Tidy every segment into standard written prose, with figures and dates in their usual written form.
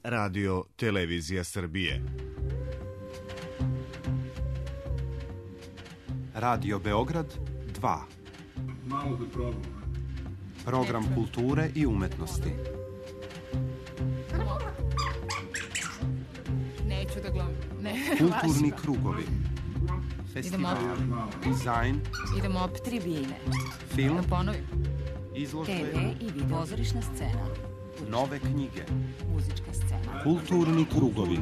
Radio Televizija Srbije. Radio Beograd 2. Program kulture i umetnosti. Neću da gledam. Kulturni krugovi. Festivali, dizajn. Idemo opet tribine. Film. Da ponovim. Izložbe. TV i video. Pozorišna scena. Nove knjige. Muzička scena. Kulturni krugovi.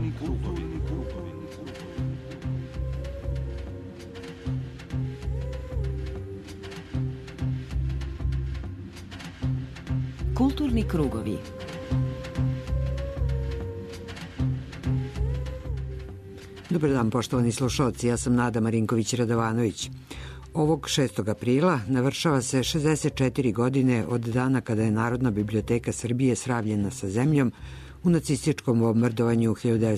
Kulturni krugovi. Dobar dan, poštovani slušalci, ja sam Nada Marinković-Radovanović. Ovog 6. aprila navršava se 64 godine od dana kada je Narodna biblioteka Srbije sravljena sa zemljom u nacističkom bombardovanju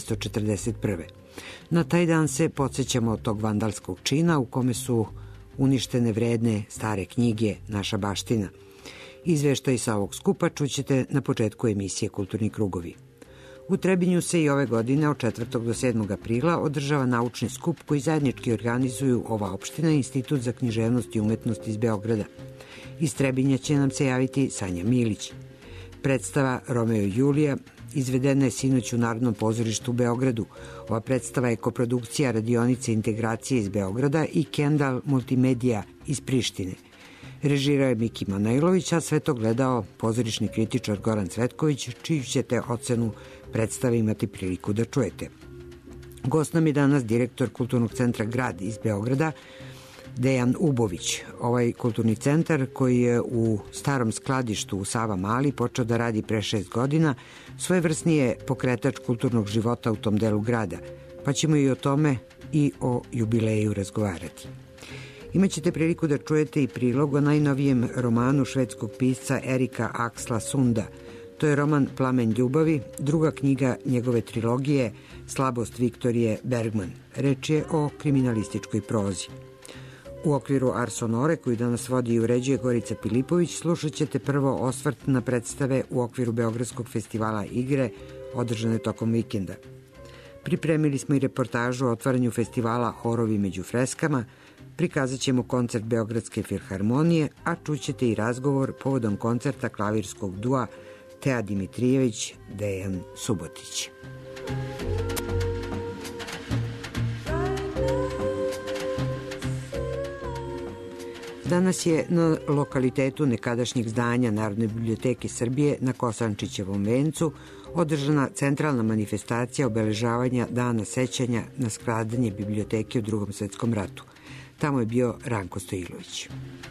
1941. Na taj dan se podsjećamo od tog vandalskog čina u kome su uništene vredne stare knjige Naša baština. Izveštaj sa ovog skupa čućete na početku emisije Kulturni krugovi. U Trebinju se i ove godine od 4. do 7. aprila održava naučni skup koji zajednički organizuju ova opština i Institut za književnost i umetnost iz Beograda. Iz Trebinja će nam se javiti Sanja Milić. Predstava Romeo i Julija izvedena je sinoć u Narodnom pozorištu u Beogradu. Ova predstava je koprodukcija Radionice integracije iz Beograda i Kendall Multimedija iz Prištine. Režirao je Miki Manojlović, a sve to gledao pozorišni kritičar Goran Cvetković, čiju ćete ocenu predstave imati priliku da čujete. Gost nam je danas direktor Kulturnog centra Grad iz Beograda, Dejan Ubović. Ovaj kulturni centar, koji je u starom skladištu u Savamali počeo da radi pre 6 godina, svojevrsni je pokretač kulturnog života u tom delu grada, pa ćemo i o tome i o jubileju razgovarati. Imaćete priliku da čujete i prilog o najnovijem romanu švedskog pisca Erika Aksla Sunda. To je roman Plamen ljubavi, druga knjiga njegove trilogije Slabost Viktorije Bergman. Reč je o kriminalističkoj prozi. U okviru Ars Sonore, koju danas vodi i uređuje Gorica Pilipović, slušat ćete prvo osvrt na predstave u okviru Beogradskog festivala igre, održane tokom vikenda. Pripremili smo i reportažu o otvaranju festivala Horovi među freskama, prikazat ćemo koncert Beogradske filharmonije, a čućete i razgovor povodom koncerta klavirskog dua Teja Dimitrijević, Dejan Subotić. Danas je na lokalitetu nekadašnjeg zdanja Narodne biblioteke Srbije na Kosančićevom vencu održana centralna manifestacija obeležavanja Dana sećanja na skradanje biblioteke u Drugom svetskom ratu. Tamo je bio Ranko Stojilović.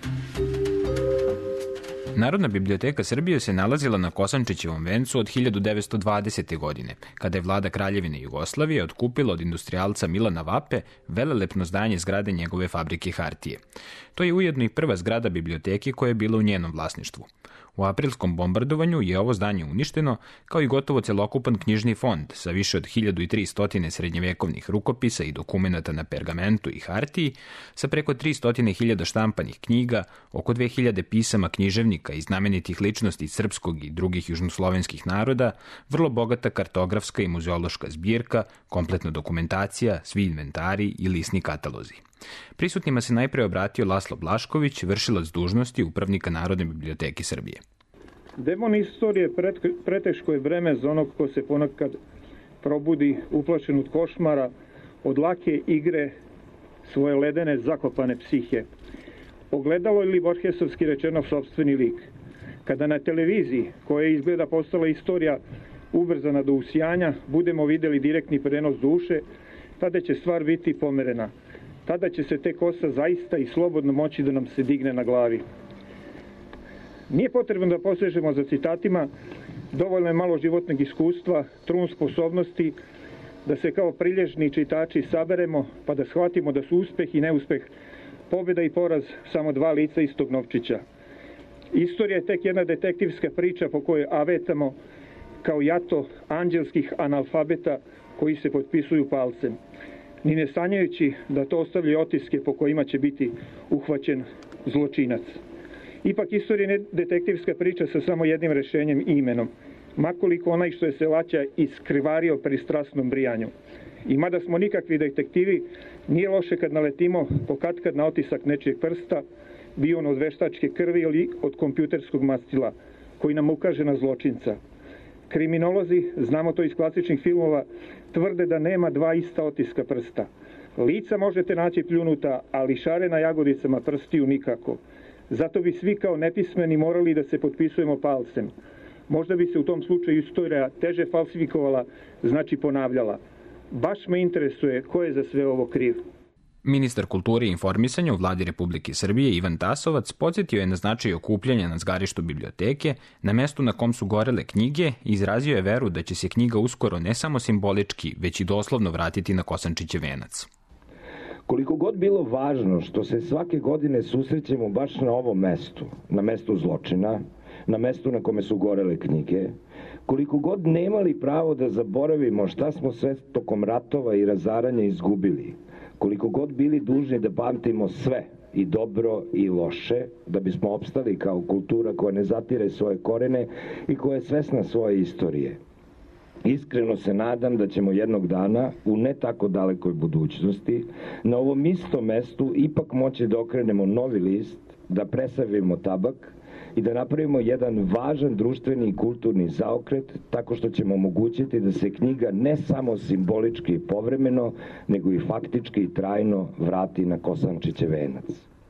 Narodna biblioteka Srbije se nalazila na Kosančićevom vencu od 1920. godine, kada je vlada Kraljevine Jugoslavije otkupila od industrijalca Milana Vape velelepno zdanje zgrade njegove fabrike hartije. To je ujedno i prva zgrada biblioteke koja je bila u njenom vlasništvu. U aprilskom bombardovanju je ovo zdanje uništeno, kao i gotovo celokupan knjižni fond sa više od 1300 srednjevekovnih rukopisa i dokumenata na pergamentu i hartiji, sa preko 300.000 štampanih knjiga, oko 2000 pisama književnika i znamenitih ličnosti srpskog i drugih južnoslovenskih naroda, vrlo bogata kartografska i muzeološka zbirka, kompletna dokumentacija, svi inventari i lisni katalozi. Prisutnima se najpre obratio Laslo Blašković, vršilac dužnosti upravnika Narodne biblioteke Srbije. Demon istorije preteško je breme za onog ko se ponekad probudi uplašen od košmara, od lake igre svoje ledene zakopane psihe. Ogledalo ili Borgesovski rečeno sopstveni lik. Kada na televiziji, koja izgleda postala istorija ubrzana do usijanja, budemo videli direktni prenos duše, tada će stvar biti pomerena. Tada će se te kosa zaista i slobodno moći da nam se digne na glavi. Nije potrebno da posežemo za citatima, dovoljno je malo životnog iskustva, trun sposobnosti, da se kao prilježni čitači saberemo, pa da shvatimo da su uspeh i neuspeh, pobjeda i poraz samo dva lica istog novčića. Istorija je tek jedna detektivska priča po kojoj avetamo kao jato anđelskih analfabeta koji se potpisuju palcem, ni ne sanjajući da to ostavlja otiske po kojima će biti uhvaćen zločinac. Ipak istorija je detektivska priča sa samo jednim rešenjem i imenom. makoliko onaj što je se laća iskrivario pri strasnom brijanju. I mada smo nikakvi detektivi, nije loše kad naletimo pokatkad na otisak nečijeg prsta, bio on od veštačke krvi ili od kompjuterskog mastila, koji nam ukaže na zločinca. Kriminolozi, znamo to iz klasičnih filmova, tvrde da nema dva ista otiska prsta. Lica možete naći pljunuta, ali šare na jagodicama prstiju nikako. Zato bi svi kao nepismeni morali da se potpisujemo palcem. Možda bi se u tom slučaju istorija teže falsifikovala, znači ponavljala. Baš me interesuje ko je za sve ovo kriv. Ministar kulture i informisanja u vladi Republike Srbije Ivan Tasovac podsjetio je na značaj okupljanja na zgarištu biblioteke, na mestu na kom su gorele knjige, i izrazio je veru da će se knjiga uskoro ne samo simbolički, već i doslovno vratiti na Kosančićev venac. Koliko god bilo važno što se svake godine susrećemo baš na ovom mestu, na mestu zločina, na mestu na kome su gorele knjige, koliko god nemali pravo da zaboravimo šta smo sve tokom ratova i razaranja izgubili, koliko god bili dužni da pamtimo sve, i dobro i loše, da bismo opstali kao kultura koja ne zatire svoje korene i koja je svesna svoje istorije. Iskreno se nadam da ćemo jednog dana, u ne tako dalekoj budućnosti, na ovom istom mestu ipak moći da okrenemo novi list, da presavimo tabak i da napravimo jedan važan društveni i kulturni zaokret, tako što ćemo omogućiti da se knjiga ne samo simbolički i povremeno, nego i faktički i trajno vrati na Kosančićev venac.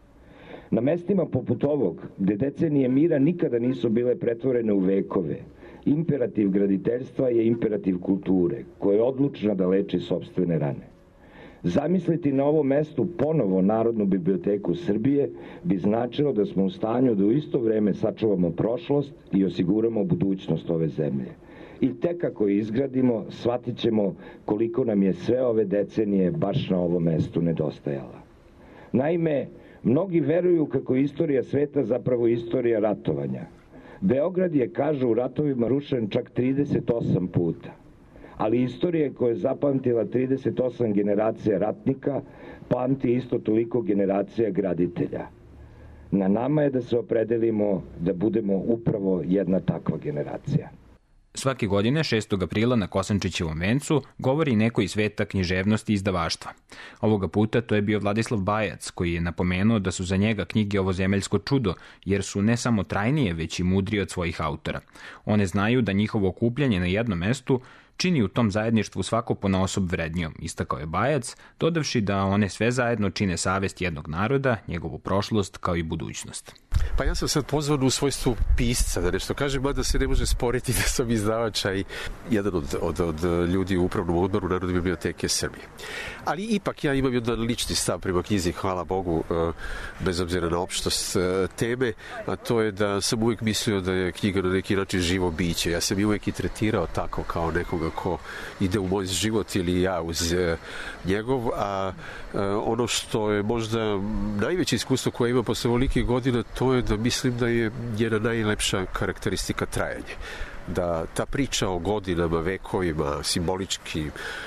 Na mestima poput ovog, gde decenije mira nikada nisu bile pretvorene u vekove, imperativ graditeljstva je imperativ kulture, koja je odlučna da leči sopstvene rane. Zamisliti na ovom mestu ponovo Narodnu biblioteku Srbije bi značilo da smo u stanju da u isto vreme sačuvamo prošlost i osiguramo budućnost ove zemlje. I tek ako je izgradimo, shvatit ćemo koliko nam je sve ove decenije baš na ovom mestu nedostajala. Naime, mnogi veruju kako je istorija sveta zapravo istorija ratovanja. Beograd je, kažu, u ratovima rušen čak 38 puta. Ali istorija koja je zapamtila 38 generacija ratnika, pamti isto toliko generacija graditelja. Na nama je da se opredelimo da budemo upravo jedna takva generacija. Svake godine, 6. aprila na Kosančićevom vencu, govori neko iz sveta književnosti i izdavaštva. Ovoga puta to je bio Vladislav Bajac, koji je napomenuo da su za njega knjige ovozemeljsko čudo, jer su ne samo trajnije, već i mudrije od svojih autora. One znaju da njihovo okupljanje na jednom mestu čini u tom zajedništvu svako ponaosob vrednijom, istakao je Bajac, dodavši da one sve zajedno čine savest jednog naroda, njegovu prošlost kao i budućnost. Pa ja sam sad pozvan u svojstvu pisca, da nešto kažem, mada se ne može sporiti da sam izdavača i jedan od ljudi u upravnom odboru Narodne biblioteke Srbije. Ali ipak ja imam jedan lični stav prema knjizi, hvala Bogu, bez obzira na opštost teme, a to je da sam uvijek mislio da je knjiga na neki način živo biće. Ja sam je uvijek i tretirao tako kao nekoga ko ide u moj život ili ja uz njegov, a ono što je možda najveće iskustvo koje imam posle ovolikih godina, to je da mislim da je njena najlepša karakteristika trajanje. Da ta priča o godinama, vekovima, simbolički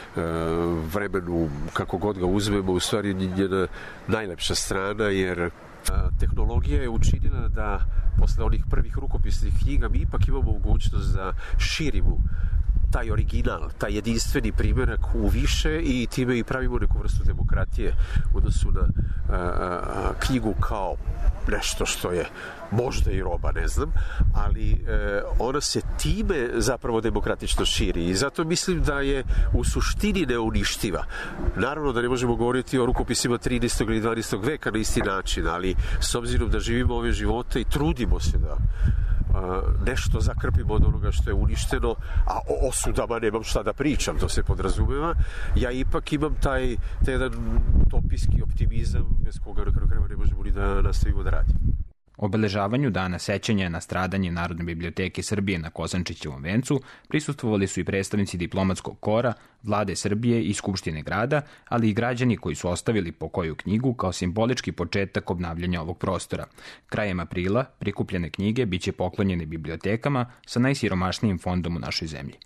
vremenu, kako god ga uzmemo, u stvari njena najlepša strana, jer tehnologija je učinila da posle onih prvih rukopisnih knjiga mi ipak imamo mogućnost da širimo taj original, taj jedinstveni primjerak u više i time i pravimo neku vrstu demokratije u odnosu na knjigu kao nešto što je možda i roba, ne znam, ali ona se time zapravo demokratično širi i zato mislim da je u suštini neuništiva. Naravno da ne možemo govoriti o rukopisima 13. ili 12. veka na isti način, ali s obzirom da živimo ove živote i trudimo se da nešto zakrpimo od onoga što je uništeno, a o osudama nemam šta da pričam, to se podrazumeva, ja ipak imam taj jedan utopijski optimizam bez koga na kraju krajeva ne možemo ni da nastavimo da radimo. Obeležavanju dana sećanja na stradanje Narodne biblioteke Srbije na Kosančićevom vencu prisustvovali su i predstavnici diplomatskog kora, Vlade Srbije i Skupštine grada, ali i građani koji su ostavili po koju knjigu kao simbolički početak obnavljanja ovog prostora. Krajem aprila prikupljene knjige biće poklonjene bibliotekama sa najsiromašnijim fondom u našoj zemlji.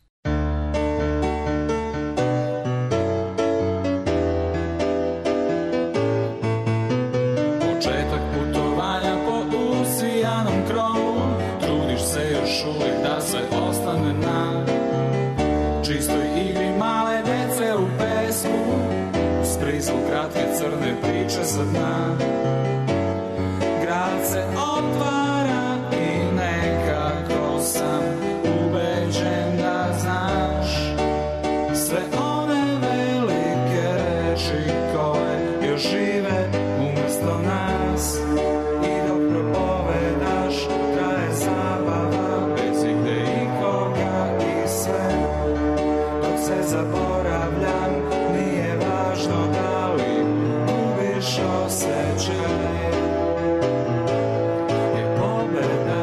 Uvijek da sve ostane na smislu kratke crne priče za dna. Grad se otvara i nekako sam ubeđen da znaš sve one velike reči koje još žive umjesto nas. I dok propovedaš traje zabava bez igde ikoga i sve. Dok se zaboravljam nije važno da li gubiš osjećaj. Jer pobeda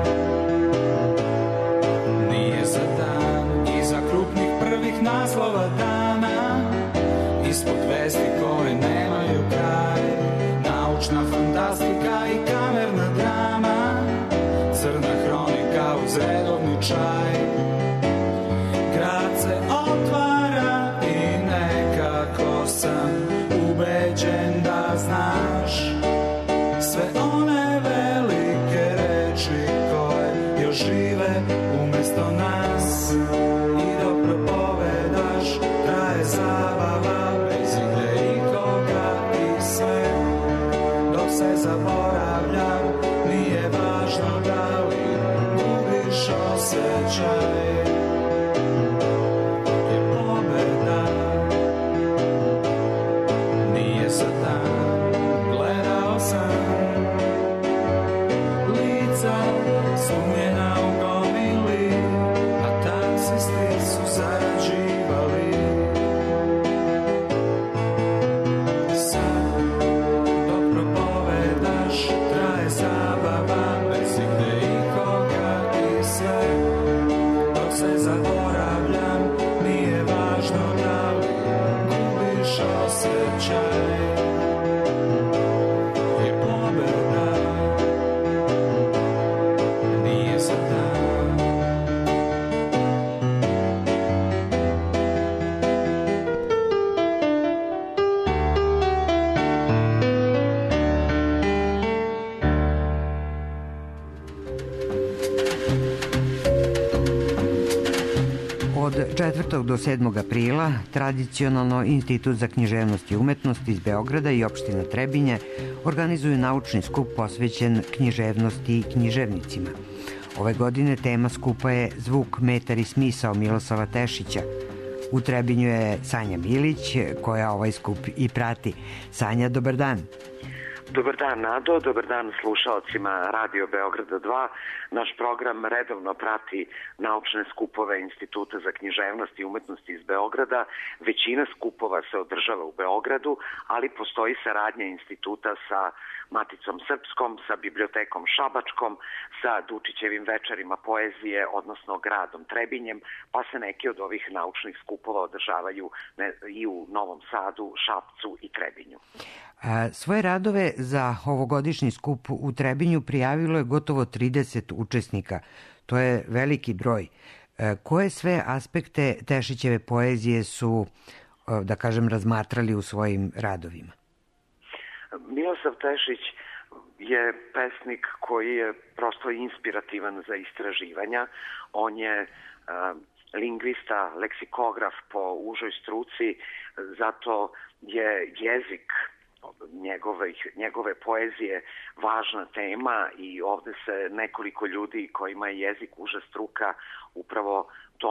nije za dan iza krupnih prvih naslova dana, ispod vesti koje nemaju kraj. Naučna fantastika i kamerna drama, crna hronika uz redovni čaj. Grad se otvara i nekako sam ubeđen da znaš sve one velike reči koje još žive umjesto nas. I dok propovedaš traje zabava bez igde ikoga i sve. Dok se zaboravljam nije važno da li gubiš osjećaj. Jer pobeda nije za dan. Gledao sam lica slomljena u gomili, a taksisti su zarađivali. Sad dok propovedaš traje zabava bez igde ikoga i sve. Dok se zaboravljam nije važno da li gubiš osjećaj. Jer pobeda nije za dan. Od 4. do 7. aprila tradicionalno Institut za književnost i umetnost iz Beograda i opština Trebinje organizuju naučni skup posvećen književnosti i književnicima. Ove godine tema skupa je Zvuk, metar i smisao Miloslava Tešića. U Trebinju je Sanja Milić koja ovaj skup i prati. Sanja, dobar dan. Dobar dan, Nado, dobar dan slušaocima Radio Beograda 2. Naš program redovno prati naučne skupove Instituta za književnost i umetnosti iz Beograda. Većina skupova se održava u Beogradu, ali postoji saradnja instituta sa Maticom Srpskom, sa Bibliotekom Šabačkom, sa Dučićevim večerima poezije, odnosno gradom Trebinjem, pa se neki od ovih naučnih skupova održavaju i u Novom Sadu, Šapcu i Trebinju. Svoje radove za ovogodišnji skup u Trebinju prijavilo je gotovo 30 učesnika. To je veliki broj. Koje sve aspekte Tešićeve poezije su, da kažem, razmatrali u svojim radovima? Miloslav Tešić je pesnik koji je prosto inspirativan za istraživanja. On je lingvista, leksikograf po užoj struci, zato je jezik njegove poezije važna tema i ovde se nekoliko ljudi kojima je jezik uža struka upravo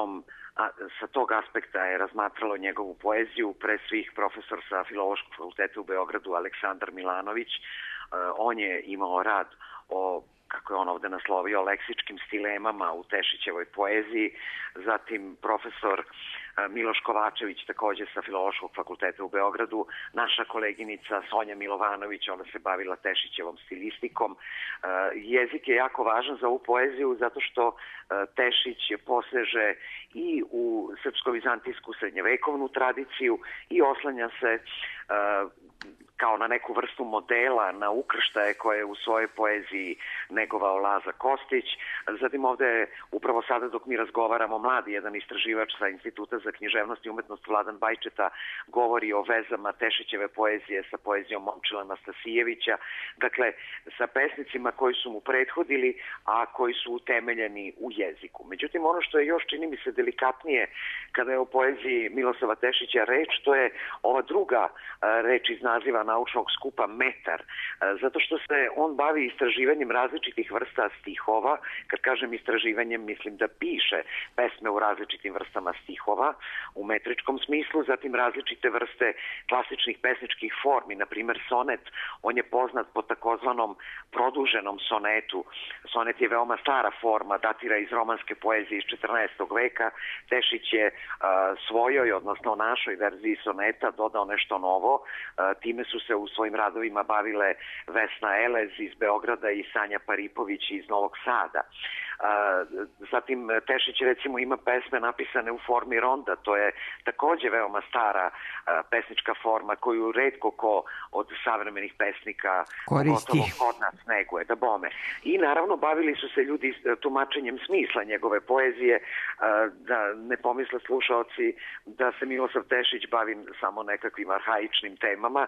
sa tog aspekta je razmatralo njegovu poeziju, pre svih profesor sa Filološkog fakulteta u Beogradu Aleksandar Milanović. On je imao rad o, kako je on ovde naslovio, leksičkim stilemama u Tešićevoj poeziji, zatim profesor Miloš Kovačević, takođe sa Filološkog fakulteta u Beogradu, naša koleginica Sonja Milovanović, ona se bavila Tešićevom stilistikom. Jezik je jako važan za ovu poeziju zato što Tešić poseže i u srpsko-vizantijsku srednjevekovnu tradiciju i oslanja se kao na neku vrstu modela, na ukrštaje koje u svojoj poeziji negovao Laza Kostić. Zatim ovde je upravo sada dok mi razgovaramo mladi jedan istraživač sa Instituta za književnost i umetnost Vladan Bajčeta govori o vezama Tešićeve poezije sa poezijom Momčila Nastasijevića, dakle sa pesnicima koji su mu prethodili, a koji su utemeljeni u jeziku. Međutim, ono što je još, čini mi se, delikatnije kada je o poeziji Miloslava Tešića reč, to je ova druga reč iz naziva naučnog skupa metar, zato što se on bavi istraživanjem različitih vrsta stihova. Kad kažem istraživanjem, mislim da piše pesme u različitim vrstama stihova u metričkom smislu, zatim različite vrste klasičnih pesničkih formi, na primer sonet, on je poznat po takozvanom produženom sonetu. Sonet je veoma stara forma, datira iz romanske poezije iz 14. veka. Tešić je svojoj, odnosno našoj verziji soneta dodao nešto novo. Time su se u svojim radovima bavile Vesna Elez iz Beograda i Sanja Paripović iz Novog Sada. Zatim Tešić recimo ima pesme napisane u formi ronda, to je takođe veoma stara pesnička forma koju retko ko od savremenih pesnika pogotovo kod nas neguje, da bome. I naravno bavili su se ljudi tumačenjem smisla njegove poezije, da ne pomisle slušaoci da se Milosav Tešić bavi samo nekakvim arhaičnim temama.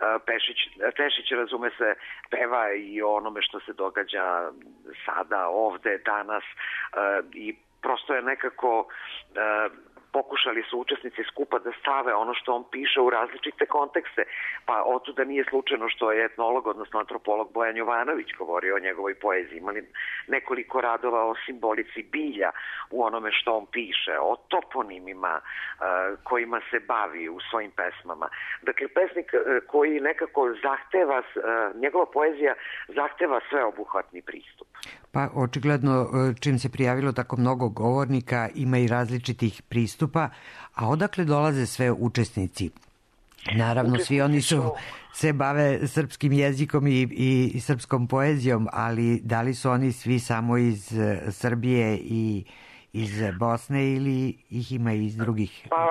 Tešić, razume se, peva i o onome što se događa sada, ovde, danas, i prosto je nekako pokušali su učesnici skupa da stave ono što on piše u različite kontekste, pa otuda nije slučajno što je etnolog, odnosno antropolog Bojan Jovanović govorio o njegovoj poeziji. Imali nekoliko radova o simbolici bilja u onome što on piše, o toponimima kojima se bavi u svojim pesmama. Dakle, pesnik koji nekako zahteva, njegova poezija zahteva sveobuhvatni pristup. Pa očigledno čim se prijavilo tako mnogo govornika ima i različitih pristupa, a odakle dolaze sve učesnici? Naravno, svi oni se bave srpskim jezikom i srpskom poezijom, ali da li su oni svi samo iz Srbije i iz Bosne ili ih ima i iz drugih? Pa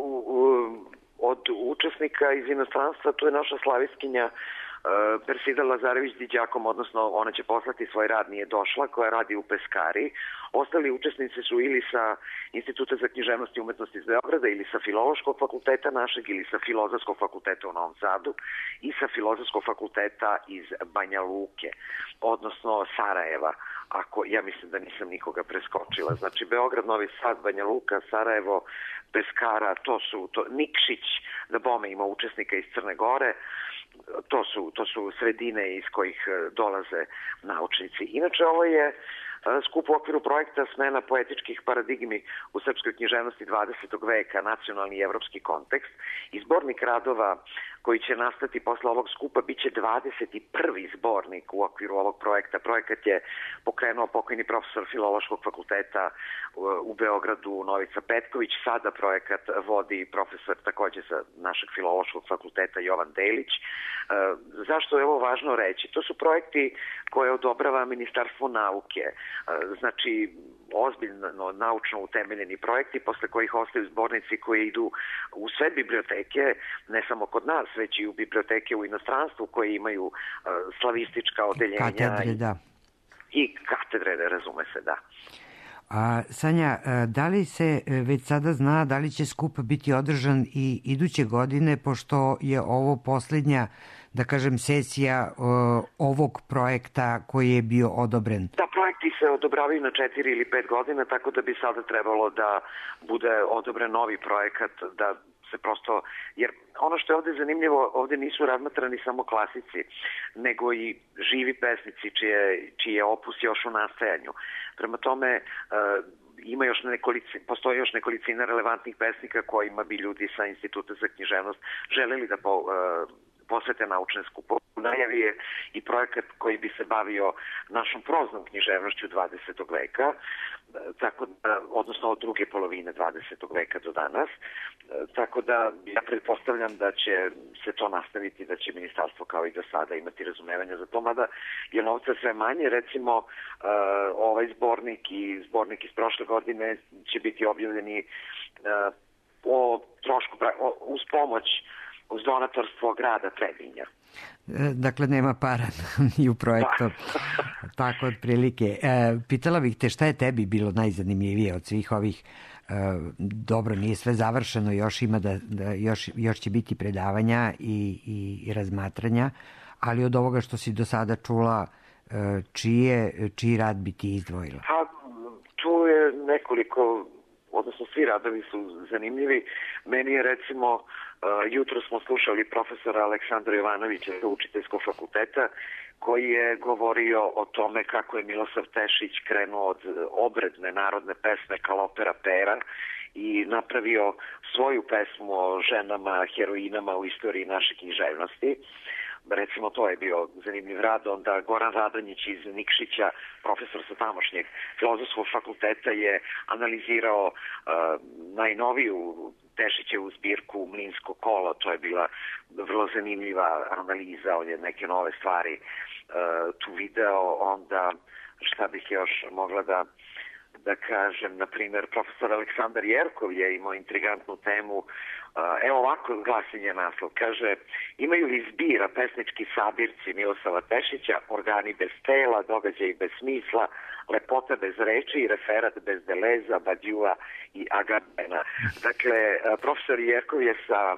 od učesnika iz inostranstva tu je naša slaviskinja Persida Lazarević-Diđakom, odnosno ona će poslati svoj rad, nije došla, koja radi u Peskari. Ostali učesnici su ili sa Instituta za književnost i umetnost iz Beograda, ili sa Filološkog fakulteta našeg, ili sa Filozofskog fakulteta u Novom Sadu i sa Filozofskog fakulteta iz Banja Luke, odnosno Sarajeva. Ja mislim da nisam nikoga preskočila. Znači Beograd, Novi Sad, Banja Luka, Sarajevo, Peskara, Nikšić, da bome ima učesnika iz Crne Gore. To su sredine iz kojih dolaze naučnici. Inače, ovo je skup u okviru projekta Smena poetičkih paradigmi u srpskoj književnosti 20. veka, nacionalni i evropski kontekst. I zbornik radova koji će nastati posle ovog skupa biće 21. zbornik u okviru ovog projekta. Projekat je pokrenuo pokojni profesor Filološkog fakulteta u Beogradu Novica Petković. Sada projekat vodi profesor takođe sa našeg Filološkog fakulteta Jovan Delić. Zašto je ovo važno reći? To su projekti koje odobrava Ministarstvo nauke. Znači, ozbiljno naučno utemeljeni projekti posle kojih ostaju zbornici koji idu u sve biblioteke, ne samo kod nas, već i u biblioteke u inostranstvu koje imaju slavistička odeljenja. Katedre, da. I katedre, razume se, da. Sanja, da li se već sada zna da li će skup biti održan i iduće godine, pošto je ovo poslednja, da kažem, sesija ovog projekta koji je bio odobren? Da, projekti se odobravaju na 4 ili 5 godina, tako da bi sada trebalo da bude odobren novi projekat, da se prosto, jer ono što je ovde zanimljivo, ovde nisu razmatrani samo klasici, nego i živi pesnici čiji je opus još u nastajanju. Prema tome, postoji još nekolicina relevantnih pesnika kojima bi ljudi sa Instituta za književnost želeli da posvete naučne skupove. U najavi je i projekat koji bi se bavio našom proznom književnošću 20. veka, odnosno od druge polovine 20. veka do danas. Tako da ja pretpostavljam da će se to nastaviti, da će ministarstvo kao i do sada imati razumevanja za to, mada je novca sve manje. Recimo, ovaj zbornik i zbornik iz prošle godine će biti objavljeni o trošku, uz pomoć uz donatorstvo grada Trebinja. Dakle, nema para ni u projektu. Tako, otprilike. Pitala bih te šta je tebi bilo najzanimljivije od svih ovih, dobro, nije sve završeno, još ima još će biti predavanja i razmatranja, ali od ovoga što si do sada čula, čiji rad bi ti izdvojila? Pa, tu je nekoliko, odnosno svi radovi su zanimljivi. Meni je, recimo, jutro smo slušali profesora Aleksandra Jovanovića sa Učiteljskog fakulteta, koji je govorio o tome kako je Milosav Tešić krenuo od obredne narodne pesme Kalopera Pera i napravio svoju pesmu o ženama, heroinama u istoriji naše književnosti. Recimo, to je bio zanimljiv rad. Onda Goran Radonjić iz Nikšića, profesor sa tamošnjeg Filozofskog fakulteta, je analizirao najnoviju Tešićevu zbirku Mlinsko kolo. To je bila vrlo zanimljiva analiza, on je neke nove stvari tu video. Onda, šta bih još mogla da kažem, na primjer, profesor Aleksandar Jerkov je imao intrigantnu temu. Evo ovako glasinje naslov. Kaže, imaju li zbira pesnički sabirci Milosava Tešića, organi bez tela, događaji bez smisla, lepota bez reči i referat bez deleza, badjua i agabena. Dakle, profesor Jerkov je sa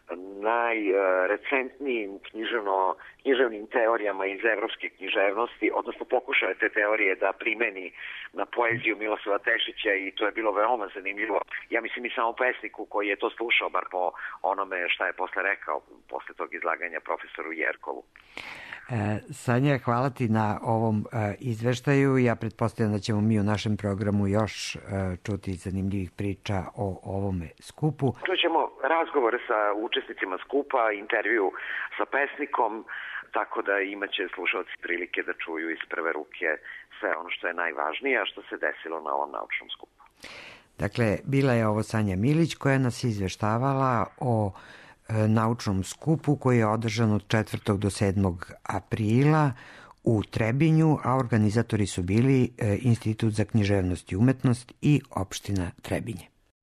najrecentnijim književnim teorijama iz evropske književnosti, odnosno pokušao je te teorije da primeni na poeziju Milosava Tešića i to je bilo veoma zanimljivo. Ja mislim i samo pesniku koji je to slušao, bar po onome šta je posle rekao, posle tog izlaganja profesoru Jerkovu. Sanja, hvala ti na ovom izveštaju. Ja pretpostavljam da ćemo mi u našem programu još čuti zanimljivih priča o ovome skupu. Čućemo razgovore sa učesnicima skupa, intervju sa pesnikom, tako da imaće slušalci prilike da čuju iz prve ruke sve ono što je najvažnije, a što se desilo na ovom naučnom skupu. Dakle, bila je ovo Sanja Milić koja nas izveštavala o naučnom skupu koji je održan od 4. do 7. aprila u Trebinju, a organizatori su bili Institut za književnost i umetnost i opština Trebinje.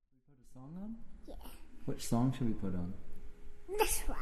Which song should we put on? This one.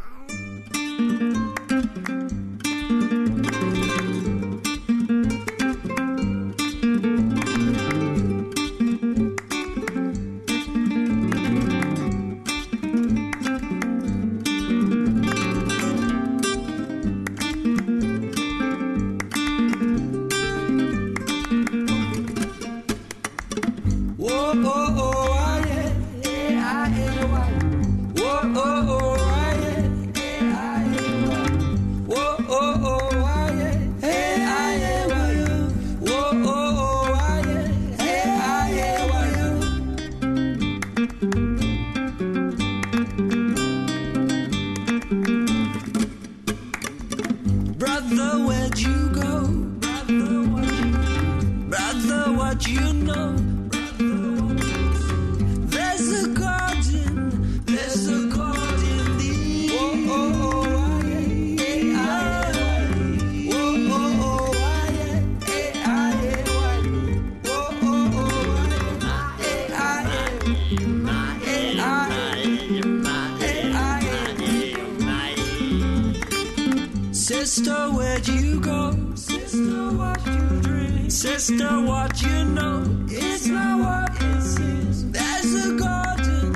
Sister, where'd you go? Sister, what you drink? Sister, what you know? It's not what it seems. There's a garden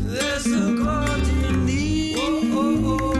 near. Oh, oh, oh,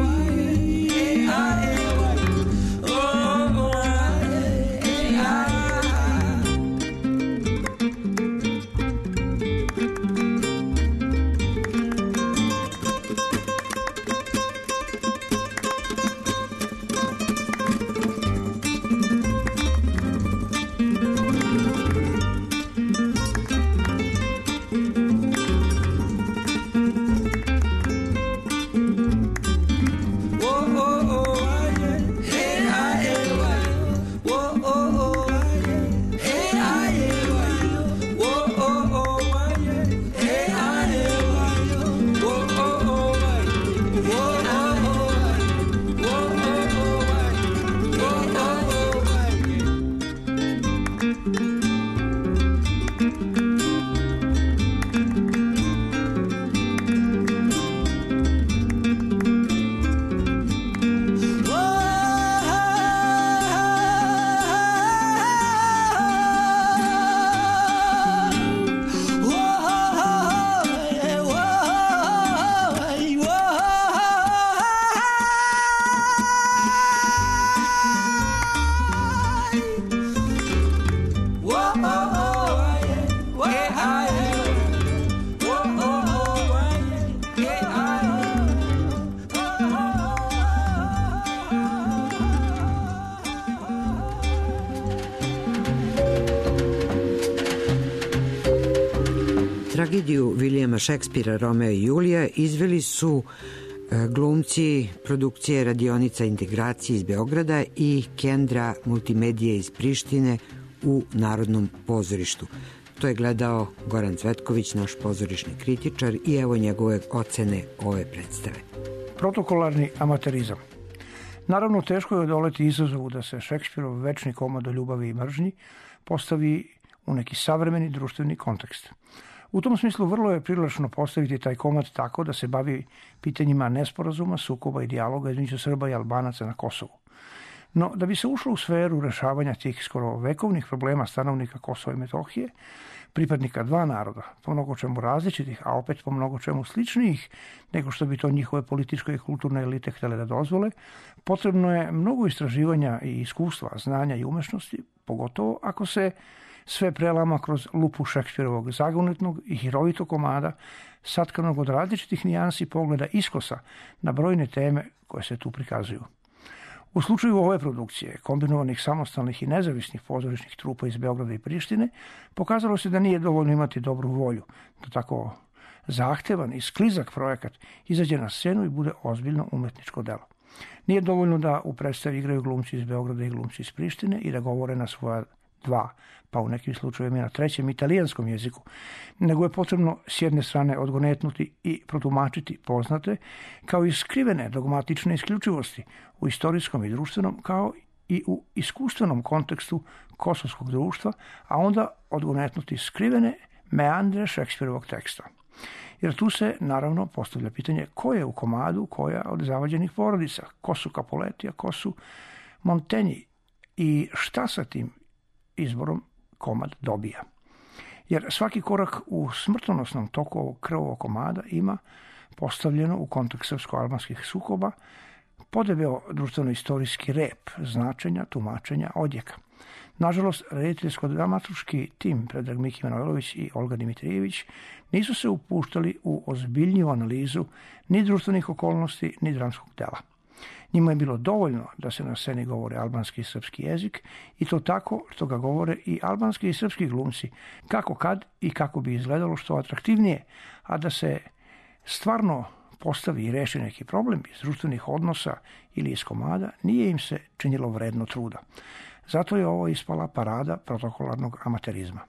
tragediju Vilijama Šekspira Romeo i Julija izveli su glumci produkcije Radionica integracije iz Beograda i Kendra multimedije iz Prištine u Narodnom pozorištu. To je gledao Goran Cvetković, naš pozorišni kritičar, i evo njegove ocene ove predstave. Protokolarni amaterizam. Naravno, teško je odoleti izazovu da se Šekspirov večni komad o ljubavi i mržnji postavi u neki savremeni društveni kontekst. U tom smislu vrlo je privlačno postaviti taj komad tako da se bavi pitanjima nesporazuma, sukoba i dijaloga između Srba i Albanaca na Kosovu. No, da bi se ušlo u sferu rešavanja tih skoro vekovnih problema stanovnika Kosova i Metohije, pripadnika dva naroda, po mnogo čemu različitih, a opet po mnogo čemu sličnijih nego što bi to njihove političke i kulturne elite htjele da dozvole, potrebno je mnogo istraživanja i iskustva, znanja i umešnosti, pogotovo ako se sve prelama kroz lupu Šekspirovog zagonetnog i hirovitog komada, satkanog od različitih nijansi pogleda iskosa na brojne teme koje se tu prikazuju. U slučaju ove produkcije, kombinovanih samostalnih i nezavisnih pozorišnih trupa iz Beograda i Prištine, pokazalo se da nije dovoljno imati dobru volju, da tako zahtevan i sklizak projekat izađe na scenu i bude ozbiljno umetničko delo. Nije dovoljno da u predstavi igraju glumci iz Beograda i glumci iz Prištine i da govore na svoja dva, pa u nekim slučajevima na trećem italijanskom jeziku, nego je potrebno s jedne strane odgonetnuti i protumačiti poznate, kao i skrivene dogmatične isključivosti u istorijskom i društvenom, kao i u iskustvenom kontekstu kosovskog društva, a onda odgonetnuti skrivene meandre Šekspirovog teksta. Jer tu se, naravno, postavlja pitanje ko je u komadu koja od zavađenih porodica, ko su Capuleti, a ko su Montaigne i šta sa tim izborom komad dobija. Jer svaki korak u smrtonosnom toku ovog krvovog komada ima postavljeno u kontekst srpsko-albanskih sukoba podebeo društveno-istorijski rep značenja, tumačenja, odjeka. Nažalost, rediteljsko-dramaturški tim Predrag Miki Manojlović i Olga Dimitrijević nisu se upuštali u ozbiljniju analizu ni društvenih okolnosti, ni dramskog dela. Njima je bilo dovoljno da se na sceni govore albanski i srpski jezik i to tako što ga govore i albanski i srpski glumci, kako kad i kako bi izgledalo što atraktivnije, a da se stvarno postavi i reši neki problem iz društvenih odnosa ili iz komada, nije im se činilo vredno truda. Zato je ovo ispala parada protokolarnog amaterizma.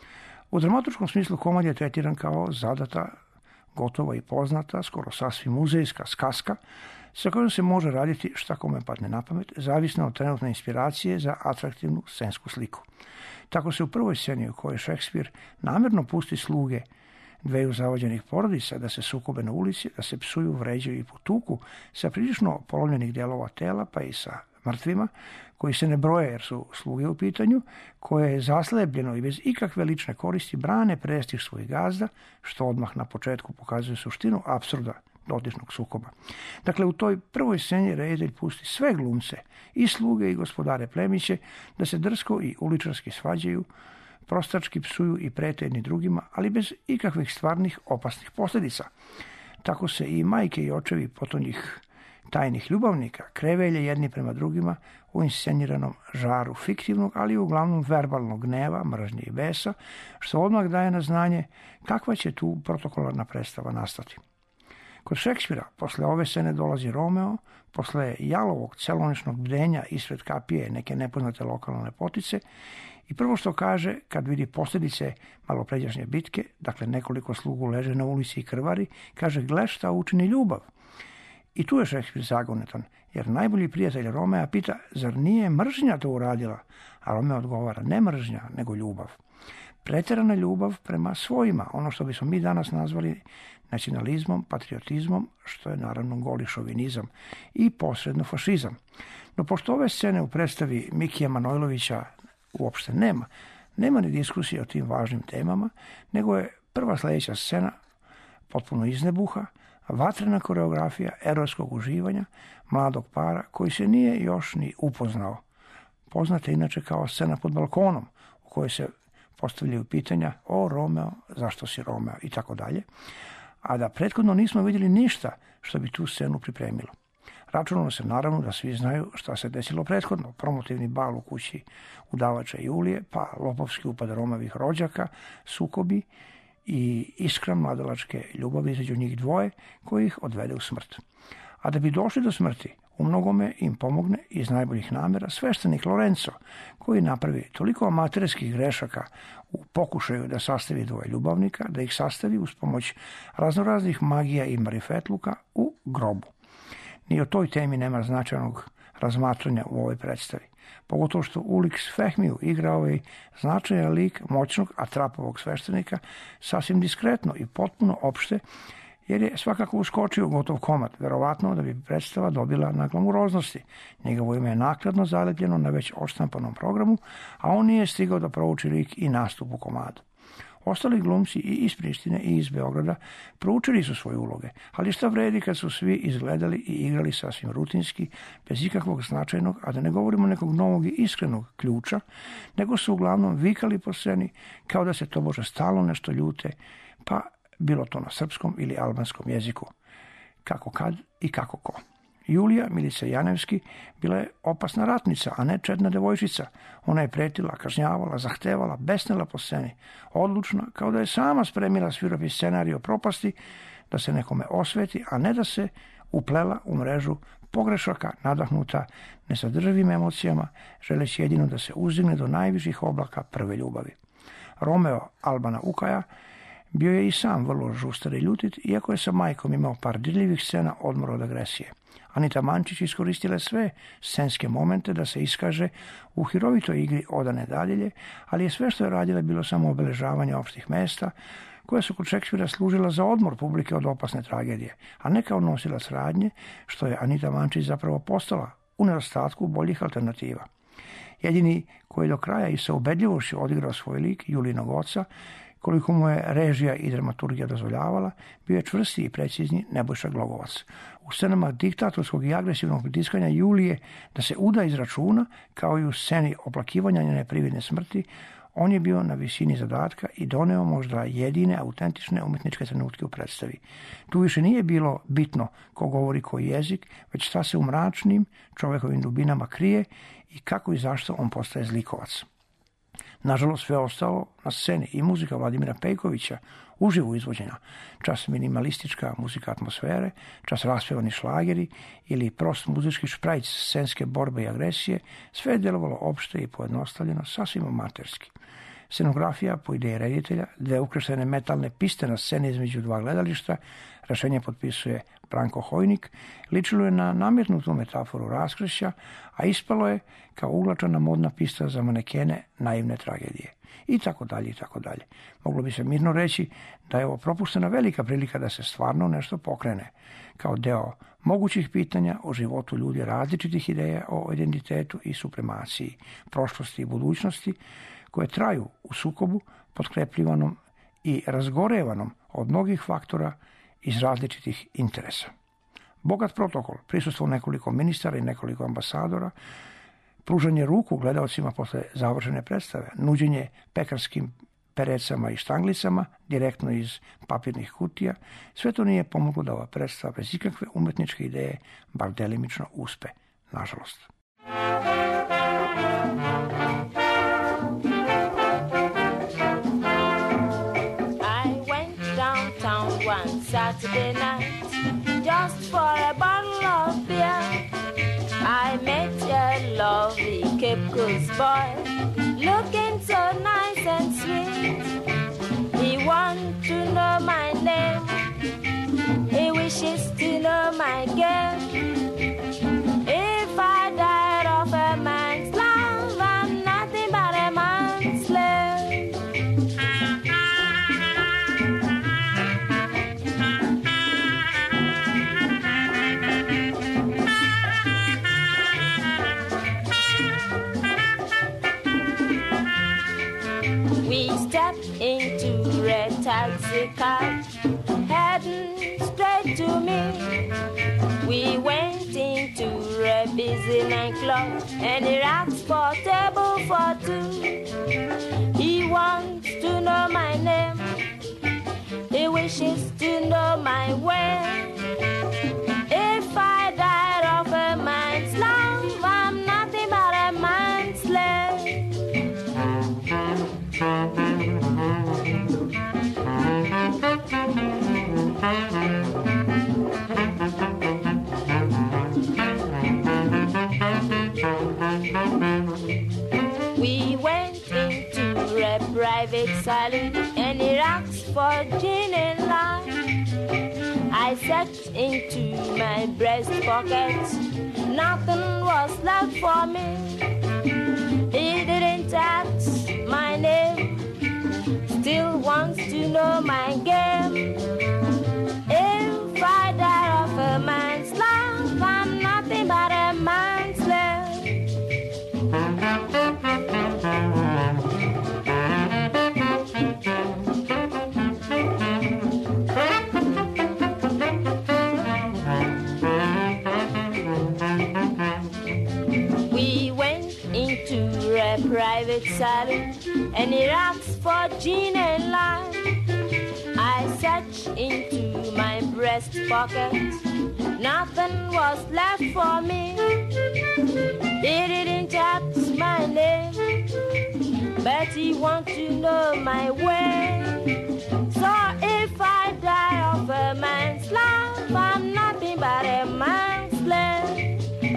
U dramaturskom smislu komad je tretiran kao zadata, gotova i poznata, skoro sasvim muzejska skaska, sa kojom se može raditi šta kome padne na pamet, zavisno od trenutne inspiracije za atraktivnu scensku sliku. Tako se u prvoj sceni u kojoj Šekspir namjerno pusti sluge dveju zavađenih porodica da se sukobe na ulici, da se psuju, vređaju i potuku sa prilično polomljenih delova tela, pa i sa mrtvima, koji se ne broje jer su sluge u pitanju, koje je zaslebljeno i bez ikakve lične koristi brane prestiž svojih gazda, što odmah na početku pokazuje suštinu apsurda dotičnog sukoba. Dakle, u toj prvoj sceni reditelj pusti sve glumce, i sluge i gospodare plemiće, da se drsko i uličarski svađaju, prostački psuju i prete jedni drugima, ali bez ikakvih stvarnih opasnih posljedica. Tako se i majke i očevi potonjih tajnih ljubavnika krevelje jedni prema drugima u insceniranom žaru fiktivnog, ali uglavnom verbalnog gneva, mržnje i besa, što odmah daje na znanje kakva će tu protokolarna predstava nastati. Kod Šekspira posle ove scene dolazi Romeo, posle jalovog celoničnog bdenja ispred kapije neke nepoznate lokalne lepotice, i prvo što kaže kad vidi posljedice malopređašnje bitke, dakle nekoliko slugu leže na ulici i krvari, kaže gle šta učini ljubav. I tu je Šekspir zagonetan, jer najbolji prijatelj Romea pita zar nije mržnja to uradila, a Romeo odgovara ne mržnja, nego ljubav. Preterana ljubav prema svojima, ono što bismo mi danas nazvali nacionalizmom, patriotizmom, što je naravno goli šovinizam i posredno fašizam. No pošto ove scene u predstavi Mikija Manojlovića uopšte nema ni diskusije o tim važnim temama, nego je prva sljedeća scena potpuno iznebuha, vatrena koreografija erotskog uživanja mladog para koji se nije još ni upoznao. Poznata inače kao scena pod balkonom u kojoj se postavljaju pitanja o Romeo, zašto si Romeo i tako dalje, a da prethodno nismo vidjeli ništa što bi tu scenu pripremilo. Računalo se naravno da svi znaju šta se desilo prethodno, promotivni bal u kući udavača Julije, pa lopovski upad Romovih rođaka, sukobi i iskra mladalačke ljubavi između njih dvoje koji ih odvede u smrt. A da bi došli do smrti, u mnogome im pomogne iz najboljih namera sveštenik Lorenzo, koji napravi toliko amaterskih grešaka u pokušaju da sastavi dvoje ljubavnika, da ih sastavi uz pomoć raznoraznih magija i marifetluka u grobu. Ni o toj temi nema značajnog razmatranja u ovoj predstavi. Pogotovo što Ulix Fehmiju igra ovaj značajan lik moćnog atrapovog sveštenika sasvim diskretno i potpuno opšte, jer je svakako uskočio gotov komad, verovatno da bi predstava dobila na glamuroznosti. Njegovo ime je nakladno zalepljeno na već odštampanom programu, a on nije stigao da prouči lik i nastup u komadu. Ostali glumci i iz Prištine i iz Beograda proučili su svoje uloge, ali šta vredi kad su svi izgledali i igrali sasvim rutinski, bez ikakvog značajnog, a da ne govorimo nekog novog i iskrenog ključa, nego su uglavnom vikali po sceni kao da se tobože stalno nešto ljute, pa bilo to na srpskom ili albanskom jeziku. Kako kad i kako ko. Julija Milica Janevski bila je opasna ratnica, a ne čedna devojčica. Ona je pretila, kažnjavala, zahtevala, besnela po sceni. Odlučna, kao da je sama spremila sviropi scenarij o propasti, da se nekome osveti, a ne da se uplela u mrežu pogrešaka, nadahnuta nesadrživim emocijama, želeći jedino da se uzdigne do najviših oblaka prve ljubavi. Romeo Albana Ukaja bio je i sam vrlo žustar i ljutit, iako je sa majkom imao par dirljivih scena odmora od agresije. Anita Mančić iskoristila sve scenske momente da se iskaže u hirovitoj igri odane daljilje, ali je sve što je radila bilo samo obeležavanje opštih mesta, koja su kod Šekspira služila za odmor publike od opasne tragedije, a ne kao nosilac radnje, što je Anita Mančić zapravo postala u nedostatku boljih alternativa. Jedini koji do kraja i sa ubedljivošću odigrao svoj lik, Julinog oca, koliko mu je režija i dramaturgija dozvoljavala, bio je čvrsti i precizni Nebojša Glogovac. U scenama diktatorskog i agresivnog pritiskanja Julije da se uda iz računa, kao i u sceni oplakivanja njene prividne smrti, on je bio na visini zadatka i doneo možda jedine autentične umetničke trenutke u predstavi. Tu više nije bilo bitno ko govori koji jezik, već šta se u mračnim čovekovim dubinama krije i kako i zašto on postaje zlikovac. Nažalost, sve ostalo na sceni i muzika Vladimira Pejkovića, uživo izvođena, čas minimalistička muzika atmosfere, čas raspevani šlageri ili prost muzički šprajc scenske borbe i agresije, sve je djelovalo opšte i pojednostavljeno, sasvim amaterski. Scenografija po ideji reditelja, dve ukrštene metalne piste na sceni između dva gledališta, rešenje potpisuje Branko Hojnik, ličilo je na nametnutu metaforu raskršća, a ispalo je kao uglačana modna pista za manekene naivne tragedije. I tako dalje, i tako dalje. Moglo bi se mirno reći da je ovo propuštena velika prilika da se stvarno nešto pokrene, kao deo mogućih pitanja o životu ljudi različitih ideja o identitetu i supremaciji, prošlosti i budućnosti, koje traju u sukobu potkrepljivanom i razgorevanom od mnogih faktora iz različitih interesa. Bogat protokol, prisustvo nekoliko ministara i nekoliko ambasadora, pružanje ruku gledaocima posle završene predstave, nuđenje pekarskim perecama i štanglicama direktno iz papirnih kutija, sve to nije pomoglo da ova predstava bez ikakve umetničke ideje bar delimično uspe, nažalost. One Saturday night, just for a bottle of beer, I met a lovely Cape Coast boy, looking so nice and sweet. He wants to know my name, he wishes to know my game. If I died of a man's love, I'm nothing but a man's slave. Into red taxi cab, heading straight to me. We went into a busy nightclub, and he asked for a table for two. He wants to know my name, he wishes to know my way. If I died of a man's love, I'm nothing but a man's slave. private salad and he rocks for gin and lime. I searched into my breast pocket, nothing was left for me. He didn't ask my name, still wants to know my game. If I die of a man's love, I'm nothing but a man's slave. We went into a private salon and he asked for gin and lime. I searched into my breast pocket, nothing was left for me. He didn't ask my name, but he wants to know my way. So if I die of a man's love, I'm nothing but a man's slave.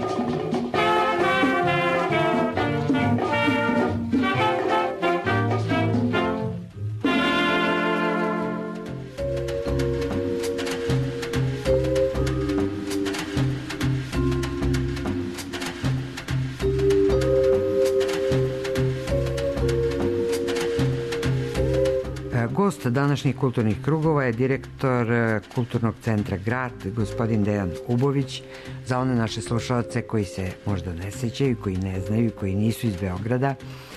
Gost današnjih kulturnih krugova je direktor Kulturnog centra Grad, gospodin Dejan Ubović. Za one naše slušalce koji se možda ne sećaju, koji ne znaju, koji nisu iz Beograda,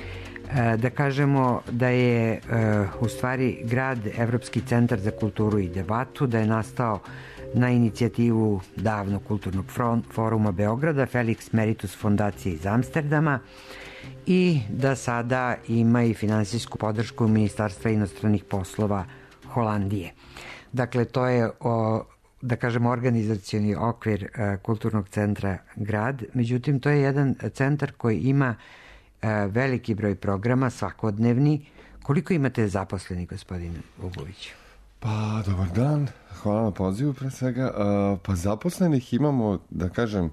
da kažemo da je u stvari Grad Evropski centar za kulturu i debatu, da je nastao na inicijativu davnog kulturnog foruma Beograda, Felix Meritus fondacije iz Amsterdama, i da sada ima i finansijsku podršku Ministarstva inostranih poslova Holandije. Dakle, to je, da kažemo, organizacioni okvir Kulturnog centra Grad. Međutim, to je jedan centar koji ima veliki broj programa, svakodnevni. Koliko imate zaposleni, gospodine Ubović? Pa, dobar dan. Hvala na pozivu, pre svega. Pa, zaposlenih imamo, da kažem,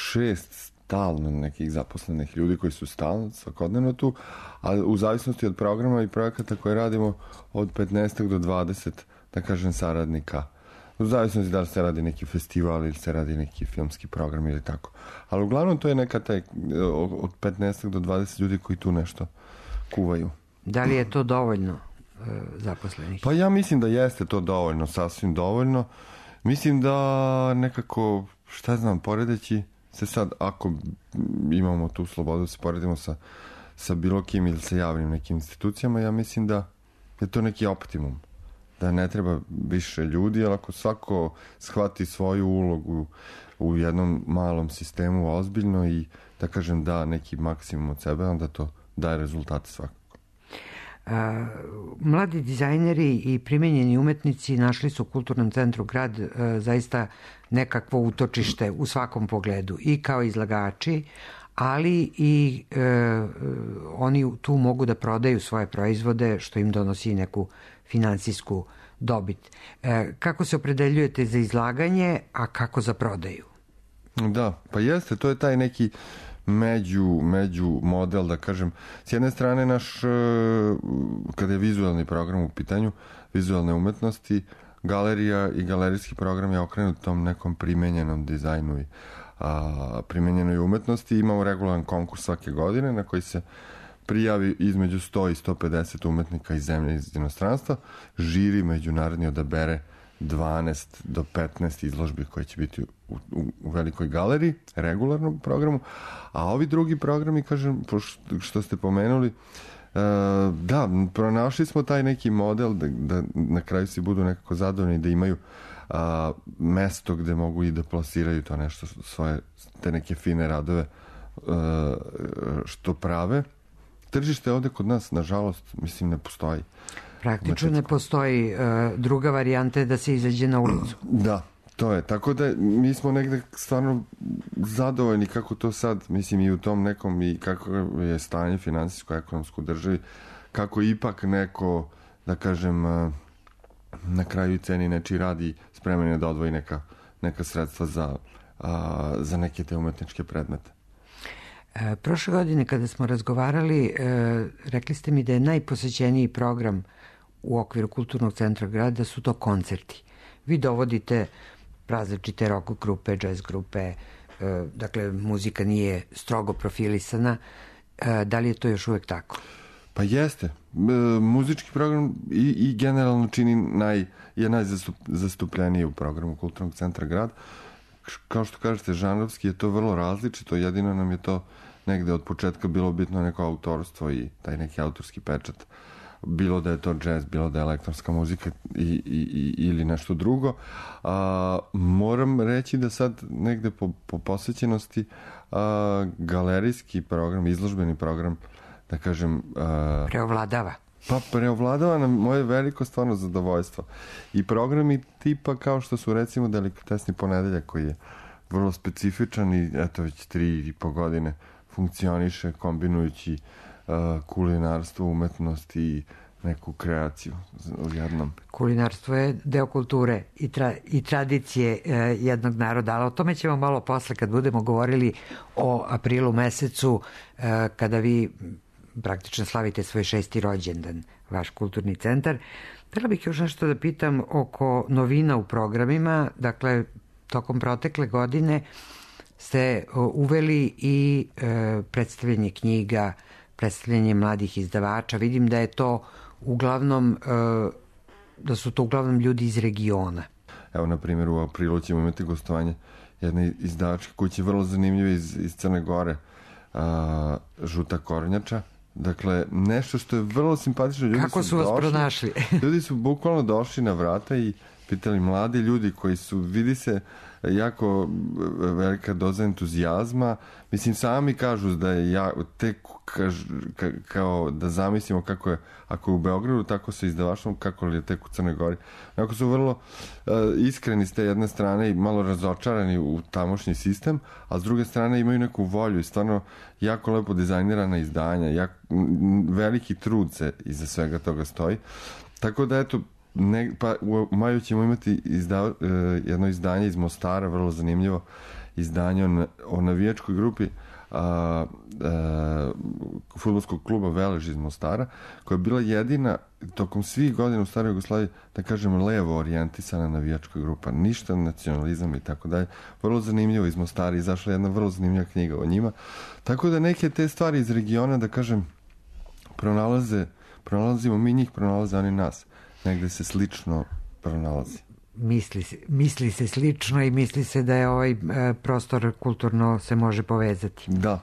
6 stalno nekih zaposlenih ljudi koji su stalno, svakodnevno tu, a u zavisnosti od programa i projekata koje radimo od 15 do 20, da kažem, saradnika. U zavisnosti da li se radi neki festival ili se radi neki filmski program ili tako. Ali uglavnom to je neka taj od 15 do 20 ljudi koji tu nešto kuvaju. Da li je to dovoljno zaposlenih? Pa ja mislim da jeste to dovoljno, sasvim dovoljno. Mislim da nekako, šta znam, poredeći se sad, ako imamo tu slobodu da se poredimo sa bilo kim ili sa javnim nekim institucijama, ja mislim da je to neki optimum. Da ne treba više ljudi, ali ako svako shvati svoju ulogu u jednom malom sistemu ozbiljno i, da kažem, da neki maksimum od sebe, onda to daje rezultate svakako. Mladi dizajneri i primenjeni umetnici našli su u Kulturnom centru Grad zaista nekakvo utočište u svakom pogledu, i kao izlagači, ali i oni tu mogu da prodaju svoje proizvode, što im donosi neku finansijsku dobit. Kako se opredeljujete za izlaganje, a kako za prodaju? Da, pa jeste, to je taj neki među model, da kažem. S jedne strane, naš, kada je vizualni program u pitanju, vizualne umetnosti, galerija i galerijski program je okrenut tom nekom primenjenom dizajnu i primenjenoj umetnosti. Imamo regularan konkurs svake godine na koji se prijavi između 100 i 150 umetnika iz zemlje i iz inostranstva. Žiri međunarodni odabere 12 do 15 izložbi koje će biti u velikoj galeriji, regularnom programu. A ovi drugi programi, kažem, što ste pomenuli, da, pronašli smo taj neki model da na kraju si budu nekako zadovoljni, da imaju mesto gde mogu i da plasiraju to nešto, svoje, te neke fine radove što prave. Tržište ovde kod nas, nažalost, mislim, ne postoji. Praktično ne postoji druga varijanta da se izađe na ulicu. Da, to je. Tako da mi smo negde stvarno zadovoljni kako to sad, mislim, i u tom nekom, i kako je stanje finansijsko-ekonomsko u državi, kako ipak neko, da kažem, na kraju ceni nečiji rad i spreman je da odvoji neka sredstva za neke te umetničke predmete. Prošle godine kada smo razgovarali, rekli ste mi da je najposećeniji program u okviru Kulturnog centra grada su to koncerti. Vi dovodite različite rock grupe, jazz grupe, dakle muzika nije strogo profilisana. Da li je to još uvek tako? Pa jeste. Muzički program i generalno je najzastupljeniji u programu Kulturnog centra grad. Kao što kažete, žanrovski je to vrlo različito, jedino nam je to negde od početka bilo bitno neko autorstvo i taj neki autorski pečat. Bilo da je to džez, bilo da je elektronska muzika ili nešto drugo. Moram reći da sad negde po posvećenosti galerijski program, izložbeni program, da kažem... preovladava. Pa preovladava nam moje veliko stvarno zadovoljstvo. I programi tipa kao što su recimo Delikatesni ponedeljak koji je vrlo specifičan i eto već 3,5 godine funkcioniše kombinujući kulinarstvo, umetnost i neku kreaciju u jednom. Kulinarstvo je deo kulture i tradicije jednog naroda, ali o tome ćemo malo posle kad budemo govorili o aprilu mesecu, kada vi praktično slavite svoj 6. rođendan, vaš kulturni centar. Htela bih još nešto da pitam oko novina u programima. Dakle, tokom protekle godine ste uveli i predstavljanje knjiga, predstavljanje mladih izdavača. Vidim da je to uglavnom, da su to uglavnom ljudi iz regiona. Evo, na primjer, u aprilu ćemo imati gostovanje jedne izdavačke kuće, vrlo zanimljive iz Crne Gore, Žuta kornjača. Dakle, nešto što je vrlo simpatično. Kako su vas pronašli? Ljudi su bukvalno došli na vrata i pitali, mladi ljudi koji su, vidi se, jako velika doza entuzijazma. Mislim, sami kažu da je kao da zamislimo kako je, ako je u Beogradu, tako se izdavaštvom, kako li je tek u Crnoj Gori. Ako su vrlo iskreni s te jedne strane i malo razočarani u tamošnji sistem, a s druge strane imaju neku volju i stvarno jako lepo dizajnirana izdanja, veliki trud se iza svega toga stoji. Tako da, eto, pa u maju ćemo imati jedno izdanje iz Mostara, vrlo zanimljivo izdanje o navijačkoj grupi fudbalskog kluba Velež iz Mostara, koja je bila jedina tokom svih godina u Staroj Jugoslaviji, da kažem, levo orijentisana navijačka grupa, ništa nacionalizam i tako dalje. Vrlo zanimljivo iz Mostara, izašla jedna vrlo zanimljiva knjiga o njima. Tako da neke te stvari iz regiona, da kažem, pronalazimo mi njih, pronalaze oni nas. Negde se slično pronalazi. Misli se slično i misli se da je ovaj prostor kulturno se može povezati. Da.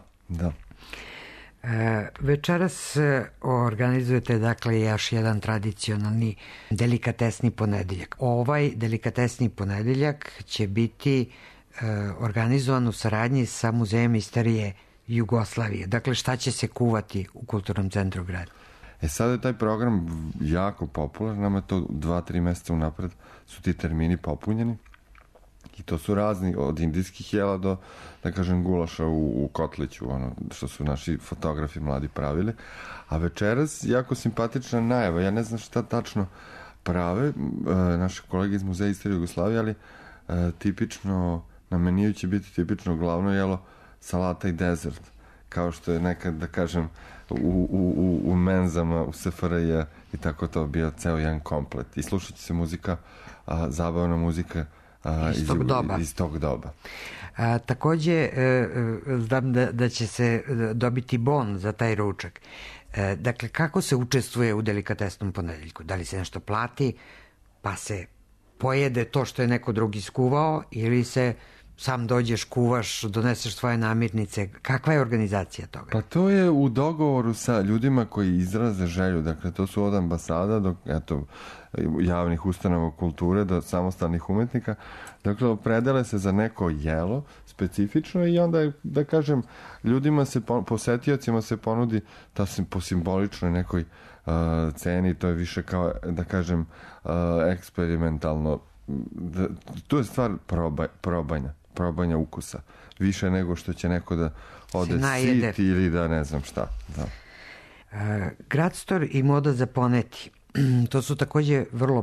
Večeras organizujete, dakle, još jedan tradicionalni delikatesni ponedeljak. Ovaj delikatesni ponedeljak će biti organizovan u saradnji sa Muzejem istorije Jugoslavije. Dakle, šta će se kuvati u Kulturnom centru grada? Sada je taj program jako popularan, nama je to 2-3 meseca unapred su ti termini popunjeni i to su razni, od indijskih jela do, da kažem, gulaša u kotliću, ono što su naši fotografi mladi pravili. A večeras jako simpatična najava, ja ne znam šta tačno prave naše kolege iz Muzeja istorije Jugoslavije, ali tipično, na meniju će biti tipično glavno jelo salata i dezert, kao što je nekad, da kažem, u menzama, u SFRJ i tako to bio ceo jedan komplet. I slušat će se muzika, zabavna muzika iz tog doba. Takođe, znam da će se dobiti bon za taj ručak. Dakle, kako se učestvuje u delikatesnom ponedeljku? Da li se nešto plati, pa se pojede to što je neko drugi skuvao, ili se sam dođeš, kuvaš, doneseš svoje namirnice? Kakva je organizacija toga? Pa to je u dogovoru sa ljudima koji izraze želju. Dakle, to su od ambasada do javnih ustanova kulture do samostalnih umetnika. Dakle, opredele se za neko jelo specifično i onda, da kažem, ljudima posetiocima se ponudi da se po simboličnoj nekoj ceni, to je više kao, da kažem, eksperimentalno. To je stvar probanja ukusa. Više nego što će neko da ode sit ili da ne znam šta. Da. Gradstor i moda za poneti. To su takođe vrlo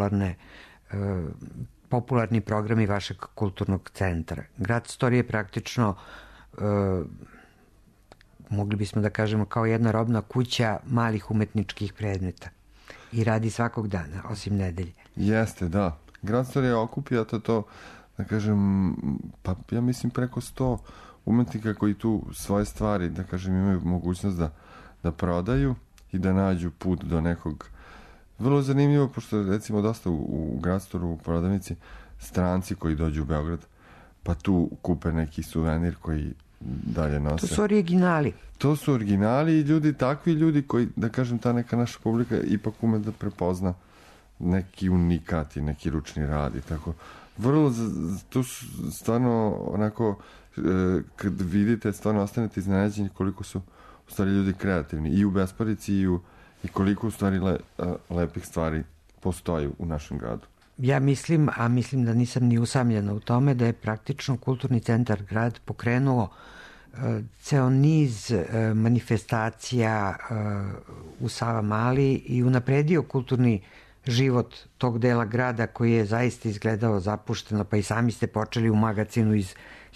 popularni programi vašeg kulturnog centra. Gradstor je praktično mogli bismo da kažemo kao jedna robna kuća malih umetničkih predmeta i radi svakog dana, osim nedelje. Jeste, da. Grad Storija okupija to, da kažem, pa ja mislim preko 100 umetnika koji tu svoje stvari, da kažem, imaju mogućnost da prodaju i da nađu put do nekog. Vrlo zanimljivo, pošto recimo dosta u Gradstoru, u prodavnici, stranci koji dođu u Beograd, pa tu kupe neki suvenir koji dalje nose. To su originali. To su originali i ljudi, takvi ljudi koji, da kažem, ta neka naša publika ipak ume da prepozna neki unikat i neki ručni rad i tako. Vrlo, to su stvarno onako, kad vidite, stvarno ostanete iznenađeni koliko su u stvari ljudi kreativni i u Besparici i koliko u stvari lepih stvari postoji u našem gradu. Ja mislim, a mislim da nisam ni usamljena u tome, da je praktično Kulturni centar grad pokrenuo ceo niz manifestacija u Savamali i unapredio kulturni život tog dela grada koji je zaista izgledao zapušteno, pa i sami ste počeli u magazinu iz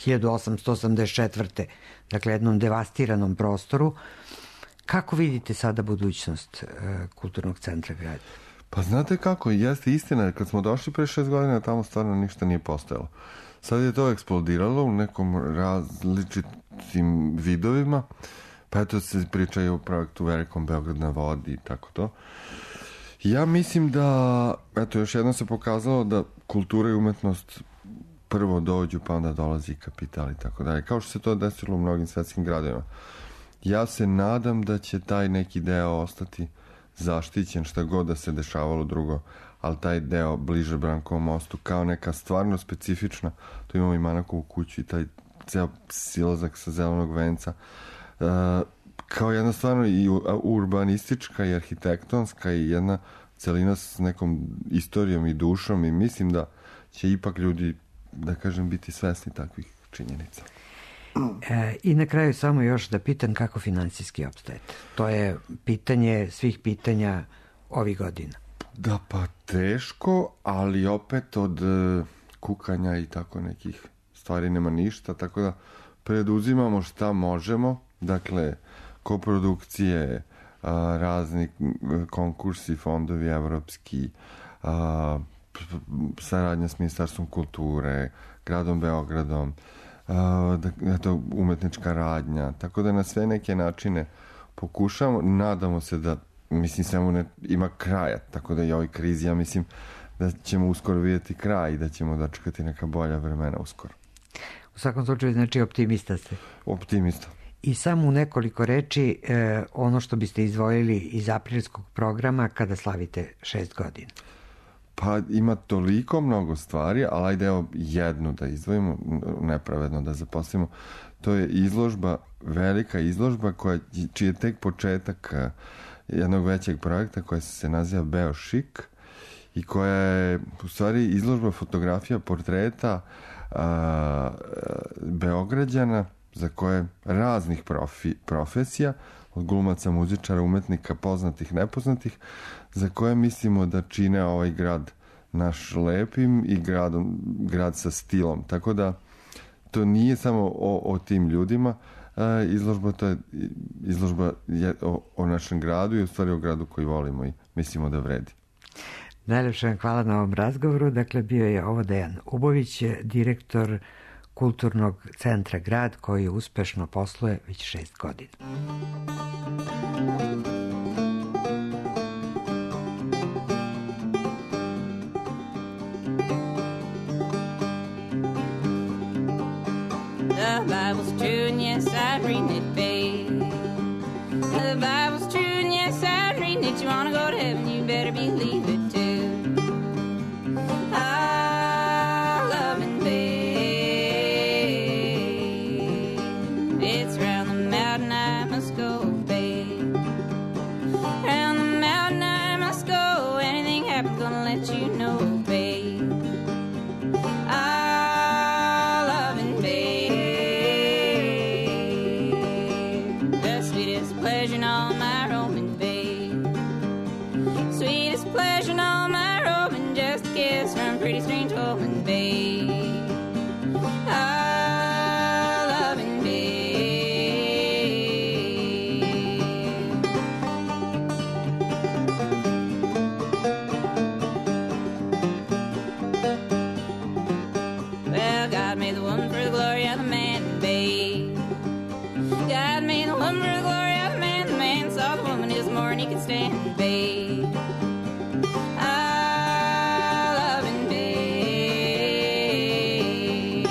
1884. Dakle, jednom devastiranom prostoru. Kako vidite sada budućnost Kulturnog centra grada? Pa znate kako, jeste istina, kad smo došli pre 6 godina, tamo stvarno ništa nije postojalo. Sad je to eksplodiralo u nekom različitim vidovima, pa eto se pričaju o projektu Velikom Beograd na vodi i tako to. Ja mislim da, eto, još jedno se pokazalo da kultura i umetnost prvo dođu, pa onda dolazi kapital i tako dalje. Kao što se to desilo u mnogim svetskim gradovima. Ja se nadam da će taj neki deo ostati zaštićen, šta god da se dešavalo drugo, ali taj deo bliže Brankovom mostu kao neka stvarno specifična, tu imamo i Manakovu kuću i taj ceo silazak sa Zelenog venca, kao jedna stvarno i urbanistička i arhitektonska i jedna celina s nekom istorijom i dušom i mislim da će ipak ljudi, da kažem, biti svesni takvih činjenica. I na kraju samo još da pitam kako finansijski opstajete. To je pitanje svih pitanja ovih godina. Da, pa teško, ali opet od kukanja i tako nekih stvari nema ništa, tako da preduzimamo šta možemo, dakle, koprodukcije, razni konkursi, fondovi evropski, saradnja s Ministarstvom kulture, gradom Beogradom, umetnička radnja, tako da na sve neke načine pokušamo, nadamo se da, mislim, samo ima kraja, tako da i ovoj krizi, ja mislim da ćemo uskoro vidjeti kraj i da ćemo dočekati neka bolja vremena uskoro. U svakom slučaju, znači, optimista ste. Optimista. I samo u nekoliko reči ono što biste izdvojili iz aprilskog programa kada slavite 6 godina. Pa ima toliko mnogo stvari, ali ajde evo jednu da izdvojimo, nepravedno da zaposlimo. To je izložba, velika izložba čiji je tek početak jednog većeg projekta koja se naziva Beošik i koja je u stvari izložba fotografija, portreta Beograđana za koje raznih profesija, od glumaca, muzičara, umetnika, poznatih, nepoznatih, za koje mislimo da čine ovaj grad naš lepim i grad sa stilom. Tako da to nije samo o tim ljudima izložba, to je izložba o našem gradu i u stvari o gradu koji volimo i mislimo da vredi. Najlepše vam hvala na ovom razgovoru. Dakle, bio je ovo Dejan Ubović, direktor Kulturnog centra grad koji uspešno posluje već 6 godina. The Bible's true and yes, I read it, babe. The Bible's true and yes, I read it. You wanna go to heaven, you better believe it too. I love it, babe. It's round the mountain I must go, babe. Round the mountain I must go. Anything happens, gonna let you know, babe. I love it, babe. God made the woman for the glory of the man, babe. God made the woman for the glory of the man. The man saw the woman is more than he could stand, babe. I love him, babe.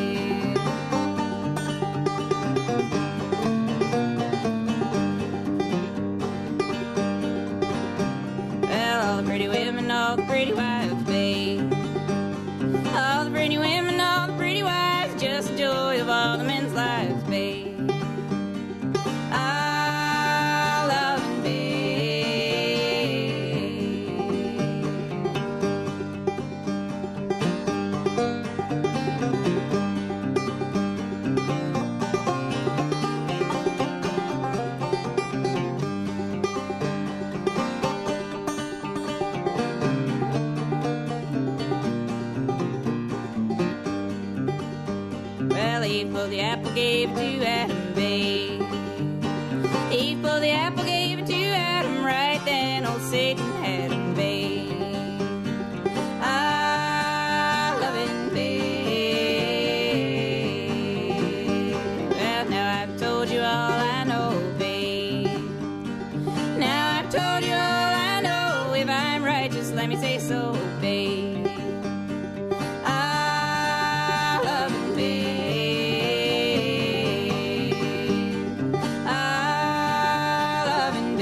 Well, all the pretty women, all the pretty wives, babe. All the pretty women, all the pretty wives, just the joy of all the men's lives, babe. I love him, well, Eve pulled the apple, gave it to Adam, babe. Eve pulled the apple, gave it to Adam, right then old Satan had him, babe. I love him, babe. Well, now I've told you all I know, babe. Now I've told you all I know. If I'm right, just let me say so, babe. I love him, babe. I love him,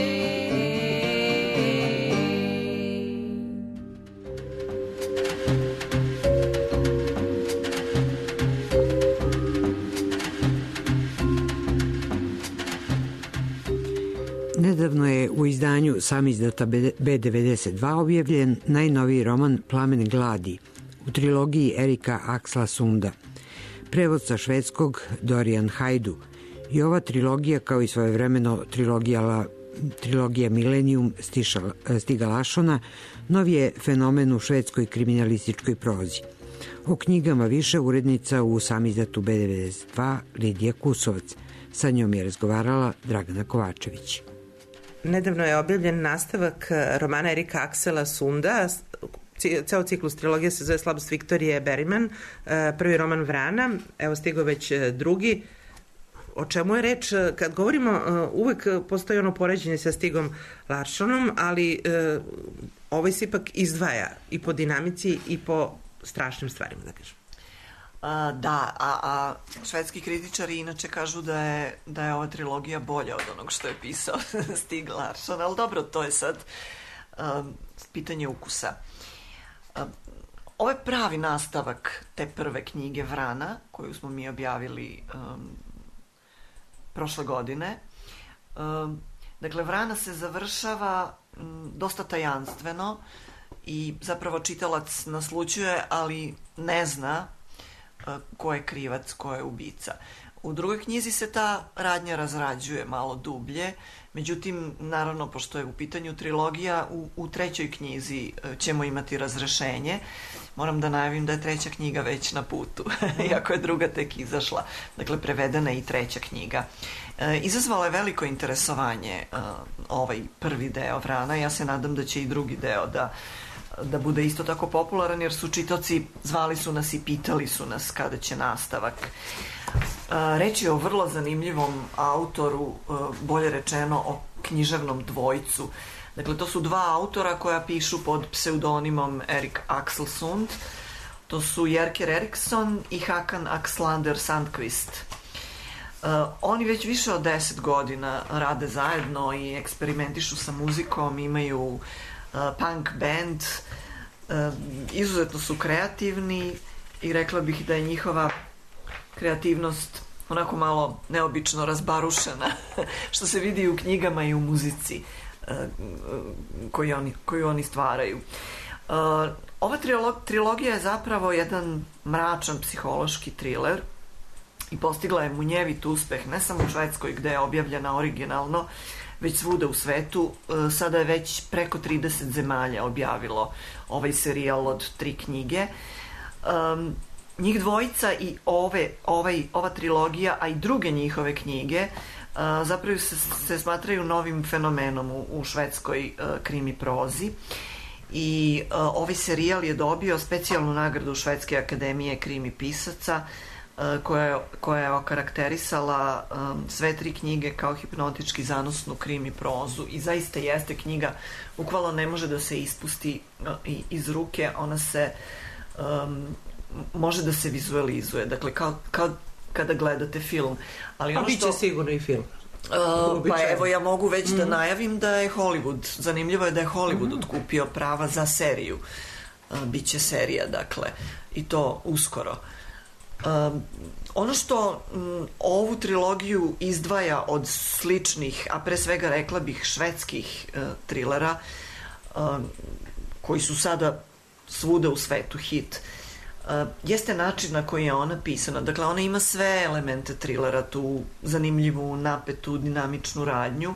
Nedavno je u izdanju samizdata B92 objavljen najnoviji roman Plamen gladi u trilogiji Erika Aksla Sunda, prevod sa švedskog Dorian Hajdu. I ova trilogija, kao i svojevremeno trilogija Millennium Stiga Lašona, nov je fenomen u švedskoj kriminalističkoj prozi. O knjigama više urednica u samizdatu B92 Lidija Kusovac. Sa njom je razgovarala Dragana Kovačević. Nedavno je objavljen nastavak romana Erika Aksela Sunda. Ceo ciklus trilogije se zove Slabost Viktorije Bergman. Prvi roman Vrana, evo stigao već drugi. O čemu je reč? Kad govorimo, uvek postoji ono poređenje sa Stigom Larsonom, ali ovaj se ipak izdvaja i po dinamici i po strašnim stvarima, da kažem. Da, a švedski kritičari inače kažu da je ova trilogija bolja od onog što je pisao Stig Larsson, ali dobro, to je sad pitanje ukusa. Ovo je pravi nastavak te prve knjige Vrana, koju smo mi objavili prošle godine. Dakle, Vrana se završava dosta tajanstveno i zapravo čitalac naslućuje, ali ne zna ko je krivac, ko je ubica. U drugoj knjizi se ta radnja razrađuje malo dublje, međutim, naravno, pošto je u pitanju trilogija, u trećoj knjizi ćemo imati razrešenje. Moram da najavim da je treća knjiga već na putu, iako je druga tek izašla. Dakle, prevedena je i treća knjiga. Izazvala je veliko interesovanje ovaj prvi deo Vrana. Ja se nadam da će i drugi deo da bude isto tako popularan, jer su čitaoci zvali su nas i pitali su nas kada će nastavak. Reč je o vrlo zanimljivom autoru, bolje rečeno o književnom dvojcu. Dakle, to su dva autora koja pišu pod pseudonimom Erik Axelsund. To su Jerker Eriksson i Hakan Axlander Sandqvist. Oni već više od 10 godina rade zajedno i eksperimentišu sa muzikom, imaju punk band, izuzetno su kreativni i rekla bih da je njihova kreativnost onako malo neobično razbarušena, što se vidi u knjigama i u muzici koju oni stvaraju. Ova trilogija je zapravo jedan mračan psihološki triler i postigla je munjevit uspeh ne samo u Švedskoj gde je objavljena originalno, već svuda u svetu. Sada je već preko 30 zemalja objavilo ovaj serijal od 3 knjige. Njih dvojica i ova trilogija, a i druge njihove knjige zapravo se smatraju novim fenomenom u švedskoj krimi prozi i ovaj serijal je dobio specijalnu nagradu Švedske akademije krimi pisaca koja je okarakterisala sve 3 knjige kao hipnotički zanosnu krimi prozu i zaista jeste knjiga, bukvalno ne može da se ispusti iz ruke, ona se može da se vizualizuje, dakle kao kada gledate film. Ali ono bit će sigurno i film. Pa evo, ja mogu već da najavim da je Hollywood, zanimljivo je da je Hollywood otkupio prava za seriju. Biće serija, dakle, i to uskoro. Ono što ovu trilogiju izdvaja od sličnih, a pre svega rekla bih švedskih trilera, koji su sada svuda u svetu hit, jeste način na koji je ona pisana. Dakle, ona ima sve elemente trilera, tu zanimljivu, napetu, dinamičnu radnju.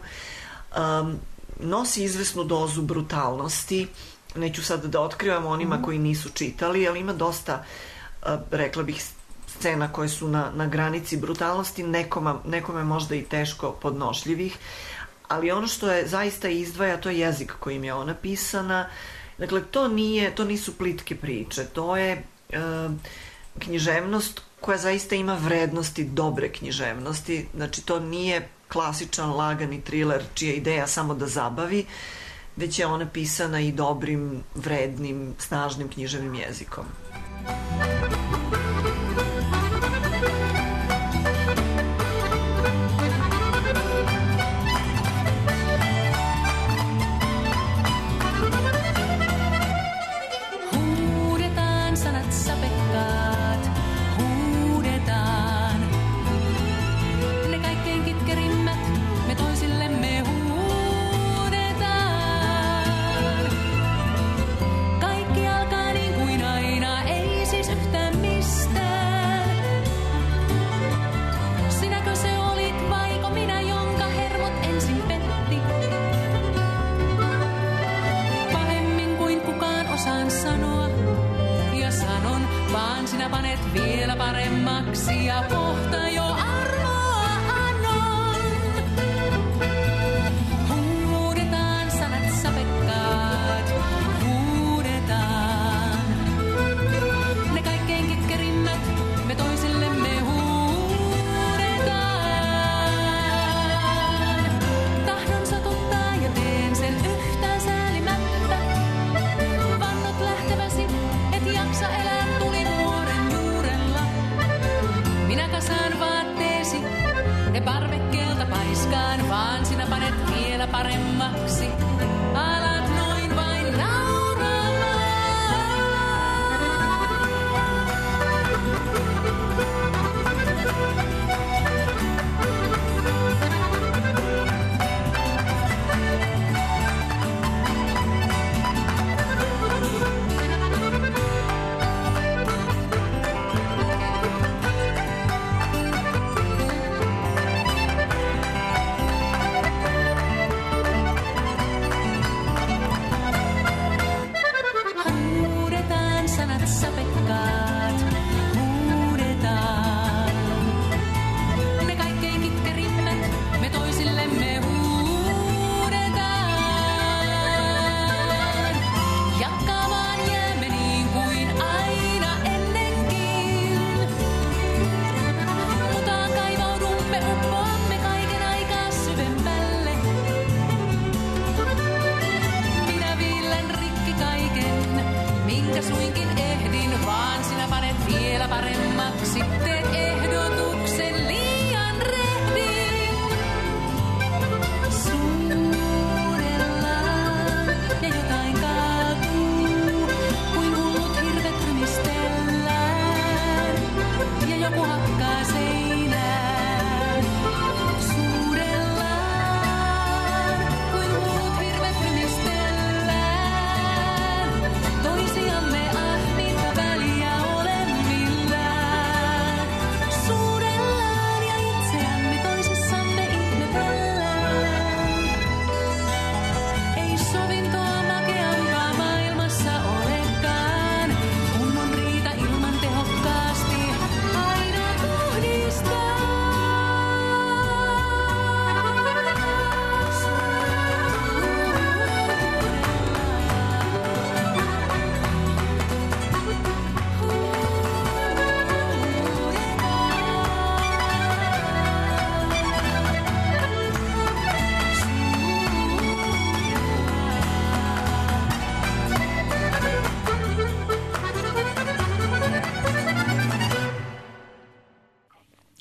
Nosi izvesnu dozu brutalnosti. Neću sad da otkrivam onima koji nisu čitali, ali ima dosta, rekla bih, scena koje su na granici brutalnosti, nekome možda i teško podnošljivih, ali ono što je zaista izdvaja, to je jezik kojim je ona pisana. Dakle, to nisu plitke priče, to je književnost koja zaista ima vrednosti dobre književnosti. Znači, to nije klasičan lagani triler čija ideja samo da zabavi, već je ona pisana i dobrim, vrednim, snažnim književnim jezikom. Vielä paremmaksi ja kohta jo armoa annon. Huudetaan sanat sapekkaat, huudetaan. Ne kaikkein kitkerimmät me toisillemme huudetaan. Tahdon satuttaa ja teen sen yhtään säälimättä. Vannot lähteväsi, et jaksa elää tulivuoren. Minä kasaan vaatteesi, ne parvekkeelta paiskaan, vaan sinä panet vielä paremmaksi. Alat noin vain nauramaan.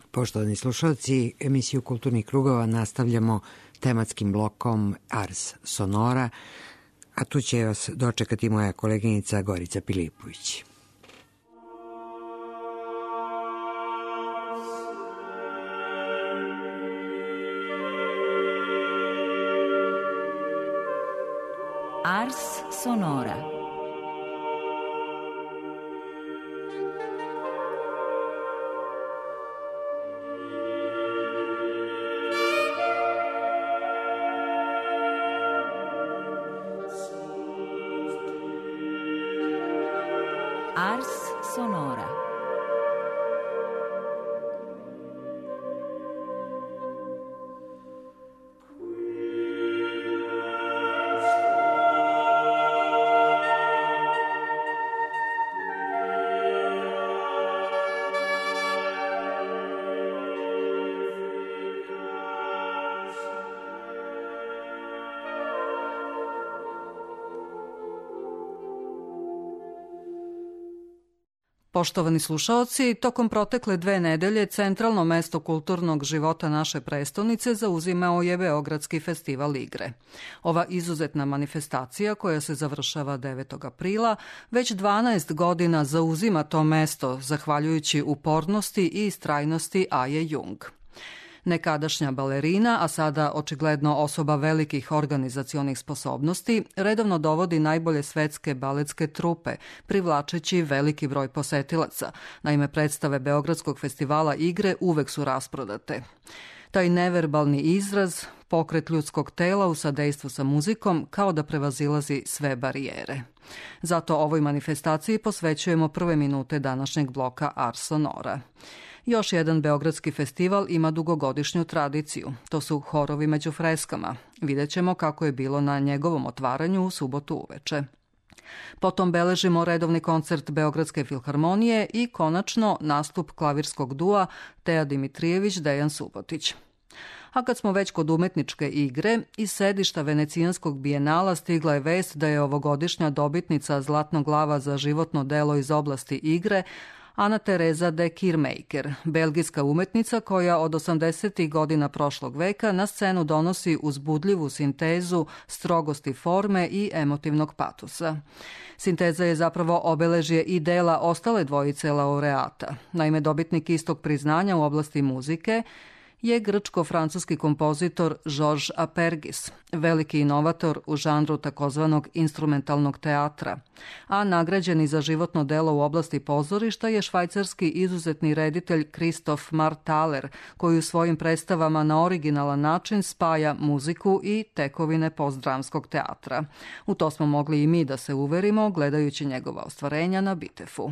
Poštovani slušalci, emisiju Kulturnih krugova nastavljamo tematskim blokom Ars Sonora, a tu će vas dočekati moja koleginica Gorica Pilipović. Ars Sonora. Ars Sonora. Poštovani slušaoci, tokom protekle 2 nedelje centralno mesto kulturnog života naše prestonice zauzimao je Beogradski festival igre. Ova izuzetna manifestacija, koja se završava 9. aprila, već 12 godina zauzima to mesto, zahvaljujući upornosti i istrajnosti Aje Jung. Nekadašnja balerina, a sada očigledno osoba velikih organizacionih sposobnosti, redovno dovodi najbolje svetske baletske trupe, privlačeći veliki broj posetilaca. Naime, predstave Beogradskog festivala igre uvek su rasprodate. Taj neverbalni izraz, pokret ljudskog tela u sadejstvu sa muzikom, kao da prevazilazi sve barijere. Zato ovoj manifestaciji posvećujemo prve minute današnjeg bloka Ars Sonora. Još jedan beogradski festival ima dugogodišnju tradiciju. To su horovi među freskama. Vidjet ćemo kako je bilo na njegovom otvaranju u subotu uveče. Potom beležimo redovni koncert Beogradske filharmonije i konačno nastup klavirskog dua Teja Dimitrijević-Dejan Subotić. A kad smo već kod umetničke igre, iz sedišta Venecijanskog bijenala stigla je vest da je ovogodišnja dobitnica Zlatnog glava za životno delo iz oblasti igre Ana Teresa de Kirmaker, belgijska umetnica koja od 80. godina prošlog veka na scenu donosi uzbudljivu sintezu strogosti forme i emotivnog patosa. Sinteza je zapravo obeležje i dela ostale dvojice laureata. Naime, dobitnik istog priznanja u oblasti muzike je grčko-francuski kompozitor Georges Apergis, veliki inovator u žanru takozvanog instrumentalnog teatra, a nagrađeni za životno delo u oblasti pozorišta je švajcarski izuzetni reditelj Christoph Marthaler, koji u svojim predstavama na originalan način spaja muziku i tekovine postdramskog teatra. U to smo mogli i mi da se uverimo gledajući njegova ostvarenja na Bitefu.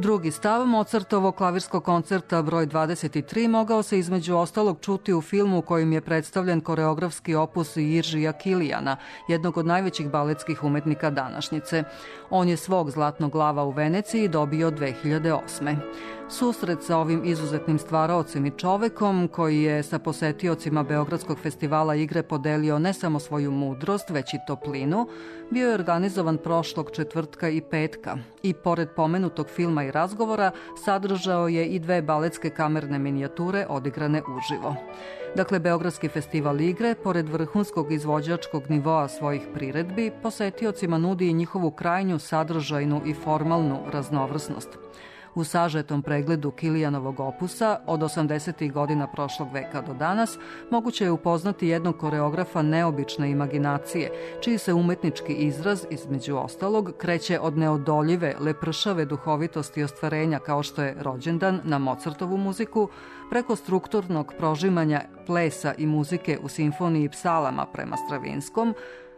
Drugi stav Mozartovog klavirskog koncerta broj 23 mogao se između ostalog čuti u filmu kojim je predstavljen koreografski opus Jiržija Kilijana, jednog od najvećih baletskih umetnika današnjice. On je svog Zlatnog lava u Veneciji dobio 2008. Susret sa ovim izuzetnim stvaraocem i čovekom, koji je sa posetiocima Beogradskog festivala igre podelio ne samo svoju mudrost, već i toplinu, bio je organizovan prošlog četvrtka i petka i, pored pomenutog filma i razgovora, sadržao je i 2 baletske kamerne minijature odigrane uživo. Dakle, Beogradski festival igre, pored vrhunskog izvođačkog nivoa svojih priredbi, posetiocima nudi i njihovu krajnju sadržajnu i formalnu raznovrsnost. U sažetom pregledu Kilijanovog opusa od 80. godina prošlog veka do danas moguće je upoznati jednog koreografa neobične imaginacije, čiji se umetnički izraz, između ostalog, kreće od neodoljive, lepršave duhovitosti ostvarenja kao što je Rođendan na Mozartovu muziku, preko strukturnog prožimanja plesa i muzike u simfoniji psalama prema Stravinskom,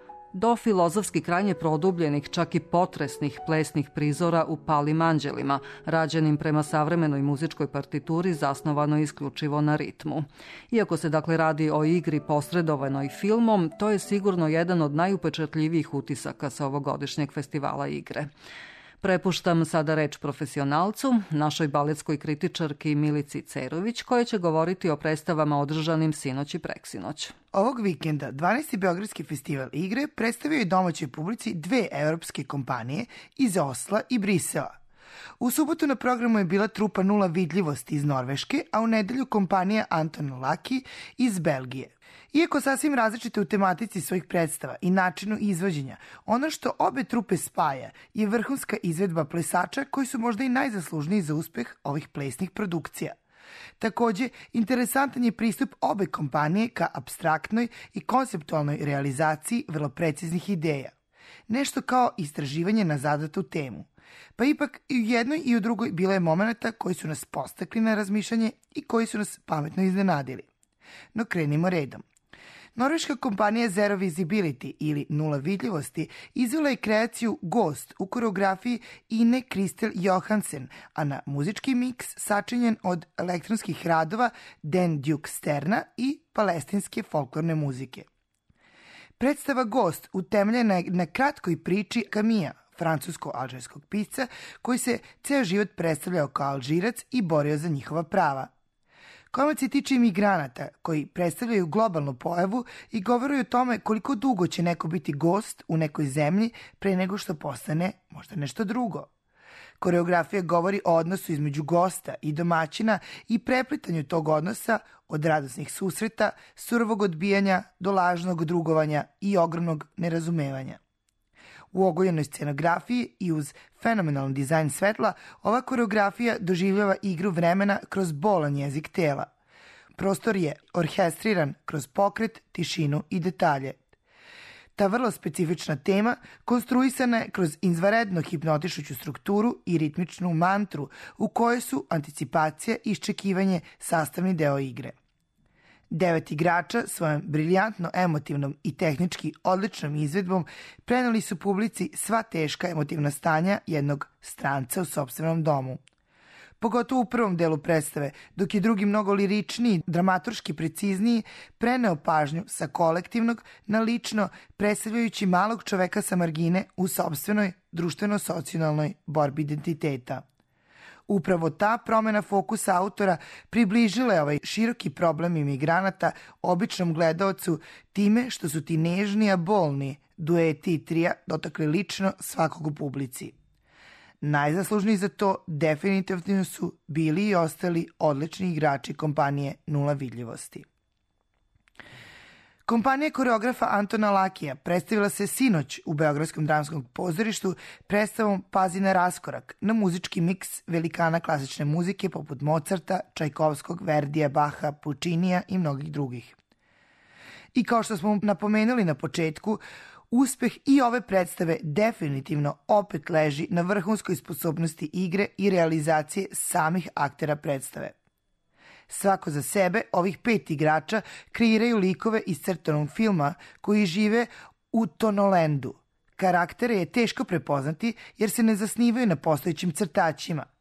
do filozofski krajnje produbljenih, čak i potresnih plesnih prizora u Palim anđelima, rađenim prema savremenoj muzičkoj partituri zasnovanoj isključivo na ritmu. Iako se dakle radi o igri posredovanoj filmom, to je sigurno jedan od najupečatljivijih utisaka sa ovogodišnjeg festivala igre. Prepuštam sada reč profesionalcu, našoj baletskoj kritičarki Milici Cerović, koja će govoriti o predstavama održanim sinoć i preksinoć. Ovog vikenda 12. Beogradski festival igre predstavio je domaćoj publici 2 evropske kompanije iz Osla i Brisela. U subotu na programu je bila trupa Nula vidljivosti iz Norveške, a u nedelju kompanija Anton Laki iz Belgije. Iako sasvim različite u tematici svojih predstava i načinu izvođenja, ono što obe trupe spaja je vrhunska izvedba plesača koji su možda i najzaslužniji za uspeh ovih plesnih produkcija. Takođe, interesantan je pristup obe kompanije ka apstraktnoj i konceptualnoj realizaciji vrlo preciznih ideja. Nešto kao istraživanje na zadatu temu. Pa ipak i u jednoj i u drugoj bilo je momenata koji su nas postakli na razmišljanje i koji su nas pametno iznenadili. No krenimo redom. Norveška kompanija Zero Visibility ili Nula vidljivosti izvela je kreaciju Ghost u koreografiji Ine Kristel Johansen, a na muzički miks sačinjen od elektronskih radova Den Duke Sterna i palestinske folklorne muzike. Predstava Ghost utemeljena je na kratkoj priči Camilla, francusko-alžirskog pisca, koji se ceo život predstavljao kao Alžirac i borio za njihova prava. Komiks se tiče imigranata koji predstavljaju globalnu pojavu i govore o tome koliko dugo će neko biti gost u nekoj zemlji pre nego što postane možda nešto drugo. Koreografija govori o odnosu između gosta i domaćina i preplitanju tog odnosa od radosnih susreta, surovog odbijanja do lažnog drugovanja i ogromnog nerazumevanja. U ogoljenoj scenografiji i uz fenomenalan dizajn svetla, ova koreografija doživljava igru vremena kroz bolan jezik tela. Prostor je orkestriran kroz pokret, tišinu i detalje. Ta vrlo specifična tema konstruisana je kroz izvanredno hipnotišuću strukturu i ritmičnu mantru u kojoj su anticipacija i iščekivanje sastavni deo igre. 9 igrača svojom briljantno emotivnom i tehnički odličnom izvedbom preneli su publici sva teška emotivna stanja jednog stranca u sopstvenom domu. Pogotovo u prvom delu predstave, dok je drugi mnogo liričniji, dramaturški precizniji, preneo pažnju sa kolektivnog na lično, predstavljajući malog čoveka sa margine u sopstvenoj društveno-socijalnoj borbi identiteta. Upravo ta promena fokusa autora približila je ovaj široki problem imigranata običnom gledaocu time što su ti nežni, a bolni dueti i trija dotakli lično svakog u publici. Najzaslužniji za to definitivno su bili i ostali odlični igrači kompanije Nula vidljivosti. Kompanija koreografa Antona Lakija predstavila se sinoć u Beogradskom dramskom pozorištu predstavom Pazi na raskorak na muzički miks velikana klasične muzike poput Mozarta, Čajkovskog, Verdija, Baha, Puccinija i mnogih drugih. I kao što smo napomenuli na početku, uspeh i ove predstave definitivno opet leži na vrhunskoj sposobnosti igre i realizacije samih aktera predstave. Svako za sebe, ovih 5 igrača kreiraju likove iz crtanog filma koji žive u Tonolendu. Karaktere je teško prepoznati jer se ne zasnivaju na postojećim crtaćima.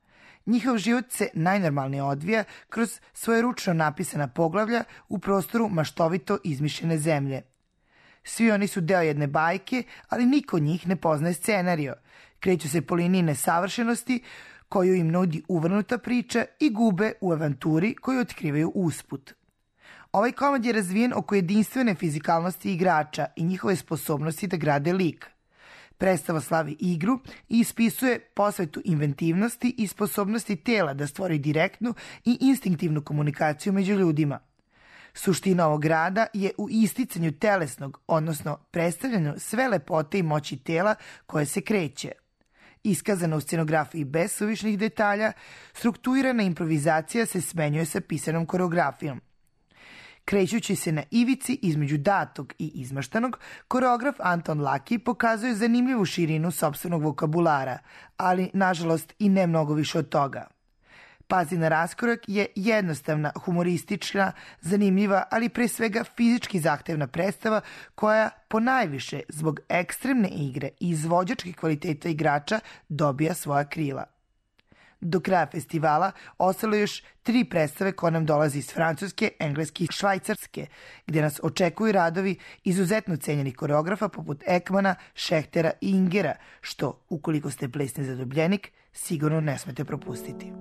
Njihov život se najnormalnije odvija kroz svoje ručno napisana poglavlja u prostoru maštovito izmišljene zemlje. Svi oni su deo jedne bajke, ali niko od njih ne poznaje scenario. Kreću se po liniji nesavršenosti koju im nudi uvrnuta priča i gube u avanturi koju otkrivaju usput. Ovaj komad je razvijen oko jedinstvene fizikalnosti igrača i njihove sposobnosti da grade lik. Predstava slavi igru i ispisuje posvetu inventivnosti i sposobnosti tela da stvori direktnu i instinktivnu komunikaciju među ljudima. Suština ovog rada je u isticanju telesnog, odnosno predstavljanju sve lepote i moći tela koje se kreće. Iskazana u scenografiji bez suvišnih detalja, strukturirana improvizacija se smenjuje sa pisanom koreografijom. Krećući se na ivici između datog i izmaštanog, koreograf Anton Laki pokazuje zanimljivu širinu sopstvenog vokabulara, ali, nažalost, i ne mnogo više od toga. Pazi na raskorak je jednostavna, humoristična, zanimljiva, ali pre svega fizički zahtevna predstava koja ponajviše zbog ekstremne igre i izvođačkih kvaliteta igrača dobija svoja krila. Do kraja festivala ostalo još 3 predstave koje nam dolazi iz Francuske, Engleske i Švajcarske, gdje nas očekuju radovi izuzetno cenjenih koreografa poput Ekmana, Šehtera i Ingera, što, ukoliko ste plesni zadobljenik, sigurno ne smete propustiti.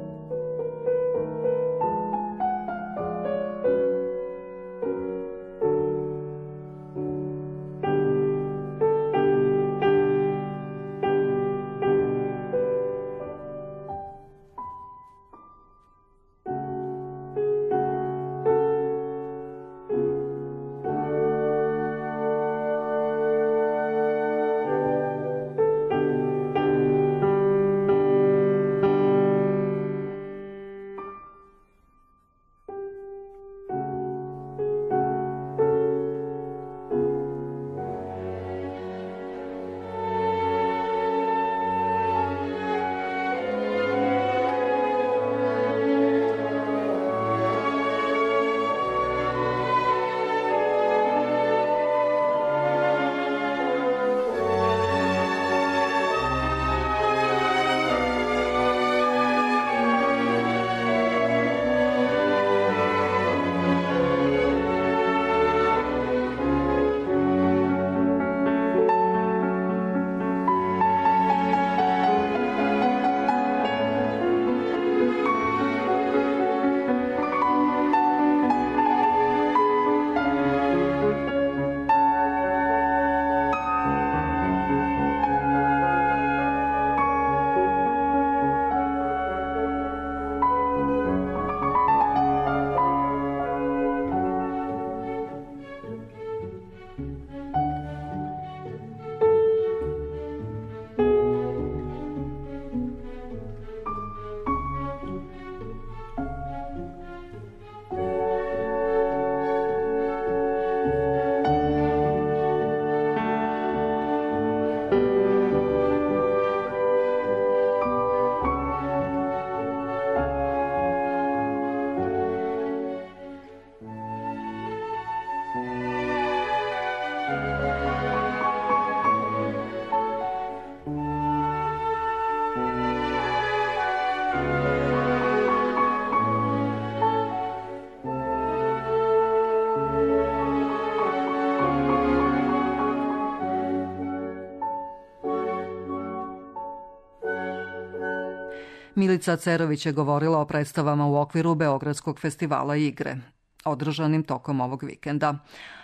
Milica Cerović je govorila o predstavama u okviru Beogradskog festivala igre, održanim tokom ovog vikenda.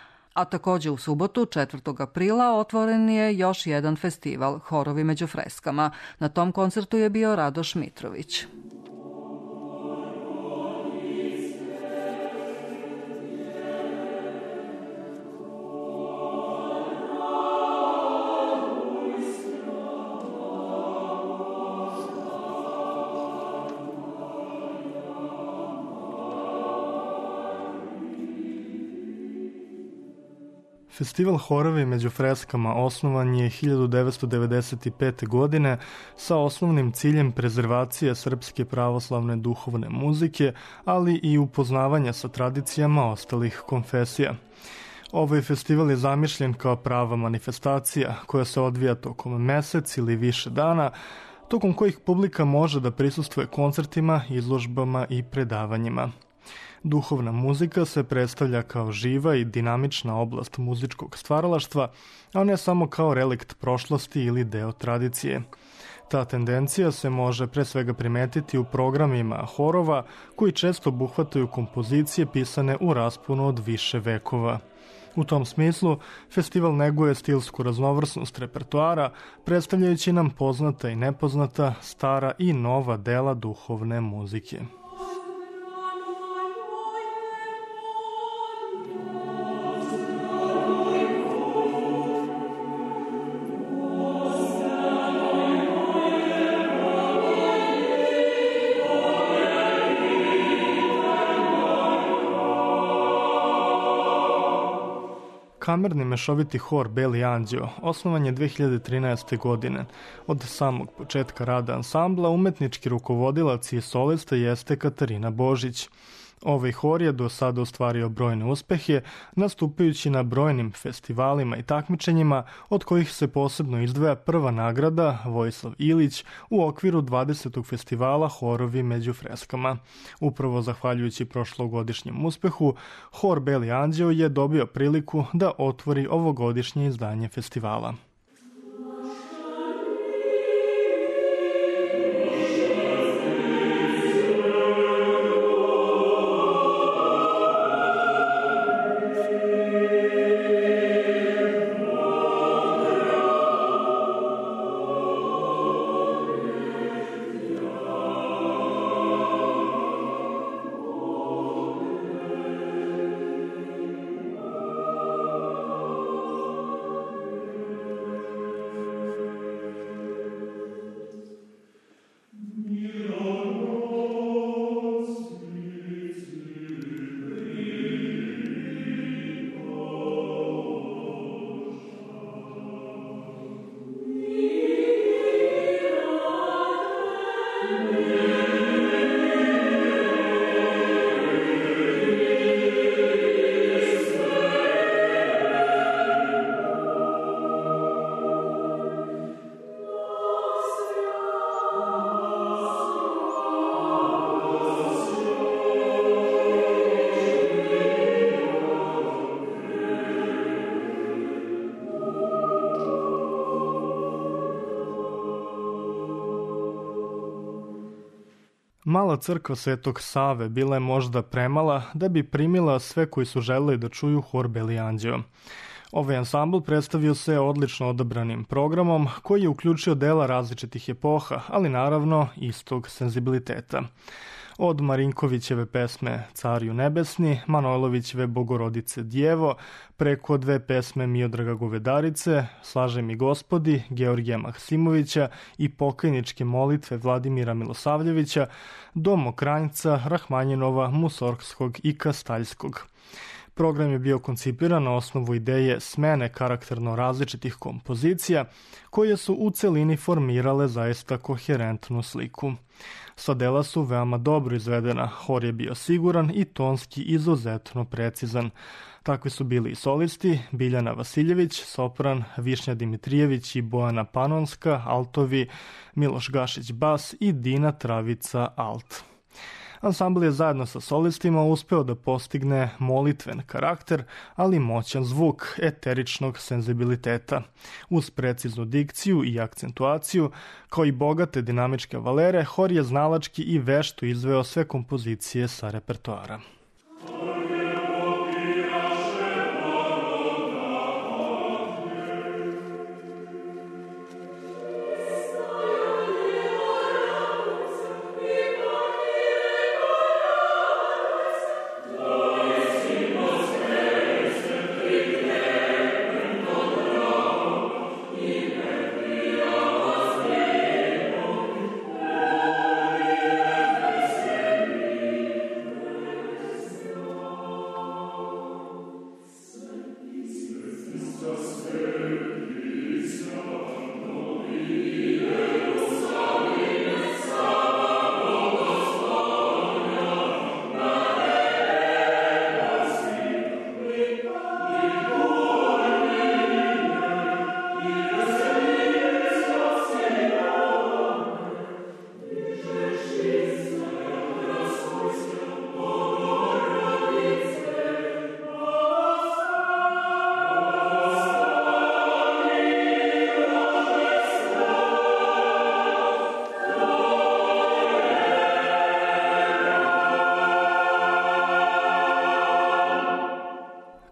A takođe u subotu, 4. aprila, otvoren je još jedan festival, Horovi među freskama. Na tom koncertu je bio Radoš Mitrović. Festival Horovi među freskama osnovan je 1995. godine sa osnovnim ciljem prezervacije srpske pravoslavne duhovne muzike, ali i upoznavanja sa tradicijama ostalih konfesija. Ovaj festival je zamišljen kao prava manifestacija koja se odvija tokom mesec ili više dana, tokom kojih publika može da prisustvuje koncertima, izložbama i predavanjima. Duhovna muzika se predstavlja kao živa i dinamična oblast muzičkog stvaralaštva, a ne samo kao relikt prošlosti ili deo tradicije. Ta tendencija se može pre svega primetiti u programima horova koji često obuhvataju kompozicije pisane u rasponu od više vekova. U tom smislu, festival neguje stilsku raznovrsnost repertoara, predstavljajući nam poznata i nepoznata, stara i nova dela duhovne muzike. Kamerni mešoviti hor Beli Anđeo osnovan je 2013. godine. Od samog početka rada ansambla umetnički rukovodilac i solista jeste Katarina Božić. Ovaj hor je do sada ostvario brojne uspehe, nastupajući na brojnim festivalima i takmičenjima, od kojih se posebno izdvaja prva nagrada Vojislav Ilić u okviru 20. festivala Horovi među freskama. Upravo zahvaljujući prošlogodišnjem uspehu, hor Beli Anđeo je dobio priliku da otvori ovogodišnje izdanje festivala. Mala crkva Svetog Save bila je možda premala da bi primila sve koji su želeli da čuju hor Beli Anđeo. Ovaj ansambl predstavio se odlično odabranim programom koji je uključio dela različitih epoha, ali naravno istog senzibiliteta. Od Marinkovićeve pesme Cariju nebesni, Manojlovićeve Bogorodice Djevo, preko dve pesme Miodraga Govedarice, Slaže mi Gospodi, Georgija Maksimovića i pokajničke molitve Vladimira Milosavljevića, do Mokranjca, Rahmanjinova, Musorgskog i Kastaljskog. Program je bio koncipiran na osnovu ideje smene karakterno različitih kompozicija koje su u celini formirale zaista koherentnu sliku. Sva dela su veoma dobro izvedena, hor je bio siguran i tonski izuzetno precizan. Takvi su bili i solisti, Biljana Vasiljević, sopran, Višnja Dimitrijević i Bojana Panonska, altovi, Miloš Gašić bas i Dina Travica alt. Ansambl je zajedno sa solistima uspeo da postigne molitven karakter, ali moćan zvuk eteričnog senzibiliteta. Uz preciznu dikciju i akcentuaciju, kao i bogate dinamičke valere, hor je znalački i vešto izveo sve kompozicije sa repertoara.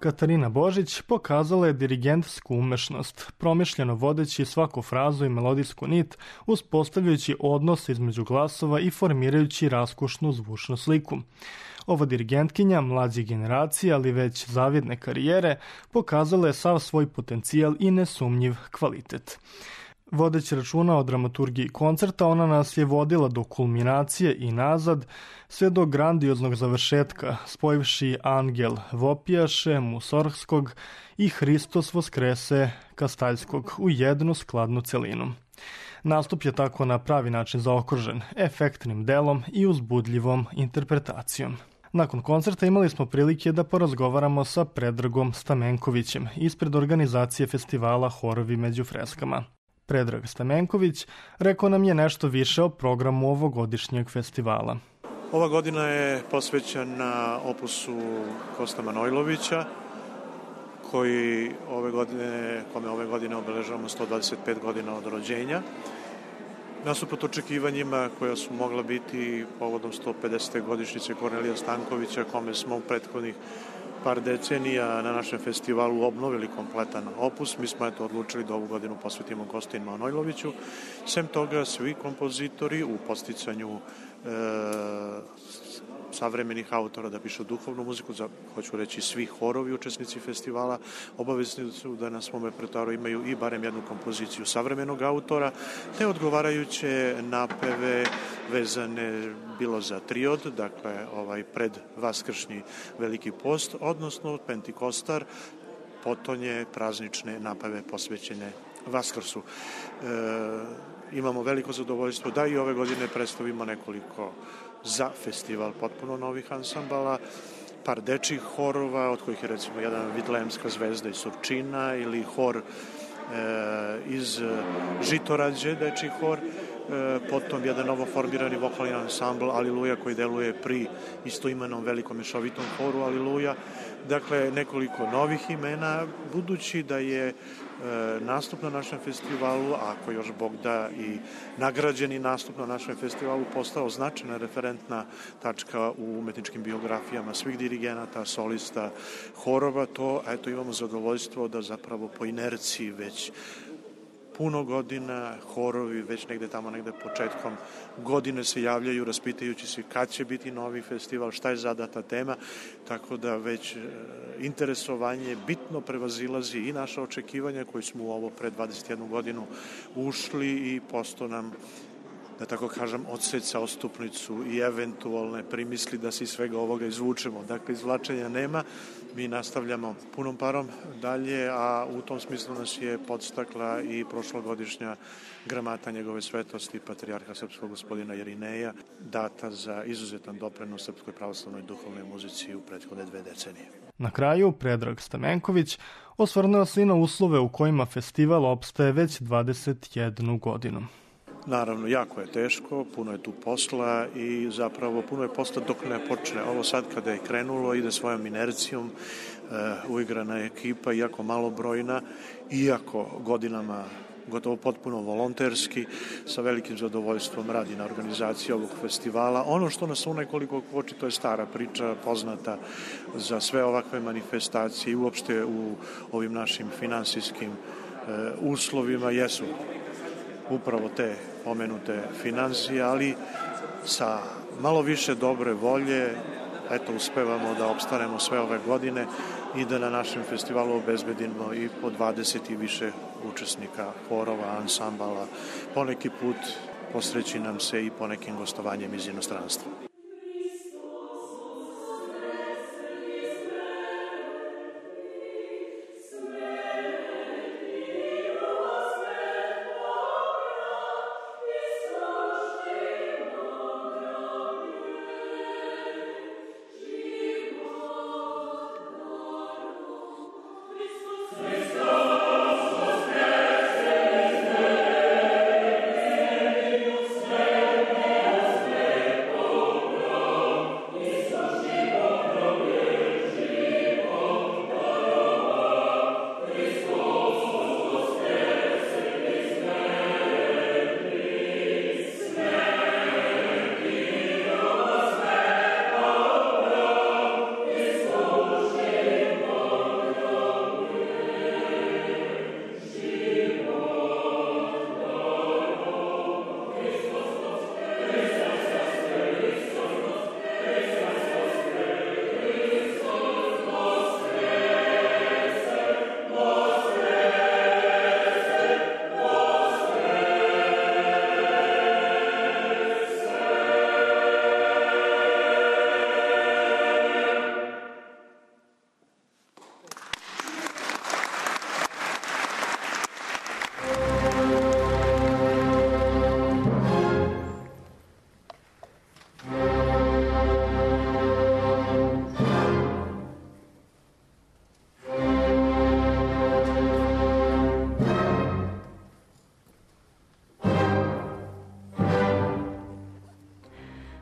Katarina Božić pokazala je dirigentsku umešnost, promišljeno vodeći svaku frazu i melodijsku nit, uspostavljajući odnos između glasova i formirajući raskušnu zvučnu sliku. Ova dirigentkinja, mlađe generacije, ali već zavidne karijere, pokazala je sav svoj potencijal i nesumnjiv kvalitet. Vodeći računa o dramaturgiji koncerta, ona nas je vodila do kulminacije i nazad, sve do grandioznog završetka, spojivši Angel Vopijaše, Musorgskog i Hristos Voskrese Kastaljskog u jednu skladnu celinu. Nastup je tako na pravi način zaokružen, efektnim delom i uzbudljivom interpretacijom. Nakon koncerta imali smo prilike da porazgovaramo sa Predragom Stamenkovićem ispred organizacije festivala Horovi među freskama. Predrag Stamenković rekao nam je nešto više o programu ovogodišnjeg festivala. Ova godina je posvećena opusu Kosta Manojlovića, kome ove godine obeležavamo 125 godina od rođenja. Nasuprot očekivanjima koja su mogla biti povodom 150. godišnjice Kornelija Stankovića, kome smo u prethodnih par decenija na našem festivalu obnovili kompletan opus, mi smo odlučili da ovu godinu posvetimo Kostinu Manojloviću. Sem toga, svi kompozitori u podsticanju savremenih autora da pišu duhovnu muziku, hoću reći svi horovi učesnici festivala, obavezni su da na svom repertoaru imaju i barem jednu kompoziciju savremenog autora, te odgovarajuće napeve vezane bilo za triod, dakle pred vaskršnji Veliki post, odnosno Pentikostar, potonje praznične napeve posvećene Vaskrsu. Imamo veliko zadovoljstvo da i ove godine predstavimo nekoliko za festival potpuno novih ansambala, par dečjih horova, od kojih je recimo jedan Vitlejemska zvezda iz Surčina ili hor iz Žitorađe, dečji hor, potom jedan novoformirani vokalni ansambl Aliluja koji deluje pri istoimenom velikom mešovitom horu Aliluja. Dakle, nekoliko novih imena, budući da je nastup na našem festivalu, ako još Bog da i nagrađeni nastup na našem festivalu, postao značajna referentna tačka u umetničkim biografijama svih dirigenata, solista, horova, to imamo zadovoljstvo da zapravo po inerciji već puno godina horovi već negde početkom godine se javljaju raspitajući se kad će biti novi festival, šta je zadata tema, tako da već interesovanje bitno prevazilazi i naša očekivanja koji smo u ovo pre 21 godinu ušli i posto nam, da tako kažem, odseca odstupnicu i eventualne primisli da se iz svega ovoga izvučemo. Dakle, izvlačenja nema, mi nastavljamo punom parom dalje, a u tom smislu nas je podstakla i prošlogodišnja gramata njegove svetosti, patrijarha srpskog gospodina Jerineja, data za izuzetan doprinos srpskoj pravoslavnoj duhovnoj muzici u prethodne 2 decenije. Na kraju, Predrag Stamenković osvrnuo se i na uslove u kojima festival opstaje već 21 godinu. Naravno, jako je teško, puno je tu posla i zapravo puno je posla dok ne počne. Ovo sad kada je krenulo ide svojom inercijom, uigrana je ekipa, jako malobrojna, iako godinama gotovo potpuno volonterski, sa velikim zadovoljstvom radi na organizaciji ovog festivala. Ono što nas u nekoliko koči, to je stara priča, poznata za sve ovakve manifestacije i uopšte u ovim našim finansijskim uslovima jesu upravo te pomenute financije, ali sa malo više dobre volje uspevamo da opstanemo sve ove godine i da na našem festivalu obezbedimo i po 20 i više učesnika, horova, ansambala. Poneki put posreći nam se i ponekim gostovanjem iz inostranstva.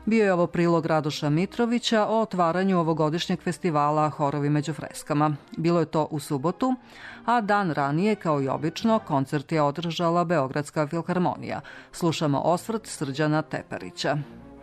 Bio je ovo prilog Radoša Mitrovića o otvaranju ovogodišnjeg festivala Horovi među freskama. Bilo je to u subotu, a dan ranije, kao i obično, koncert je održala Beogradska filharmonija. Slušamo osvrt Srđana Teperića.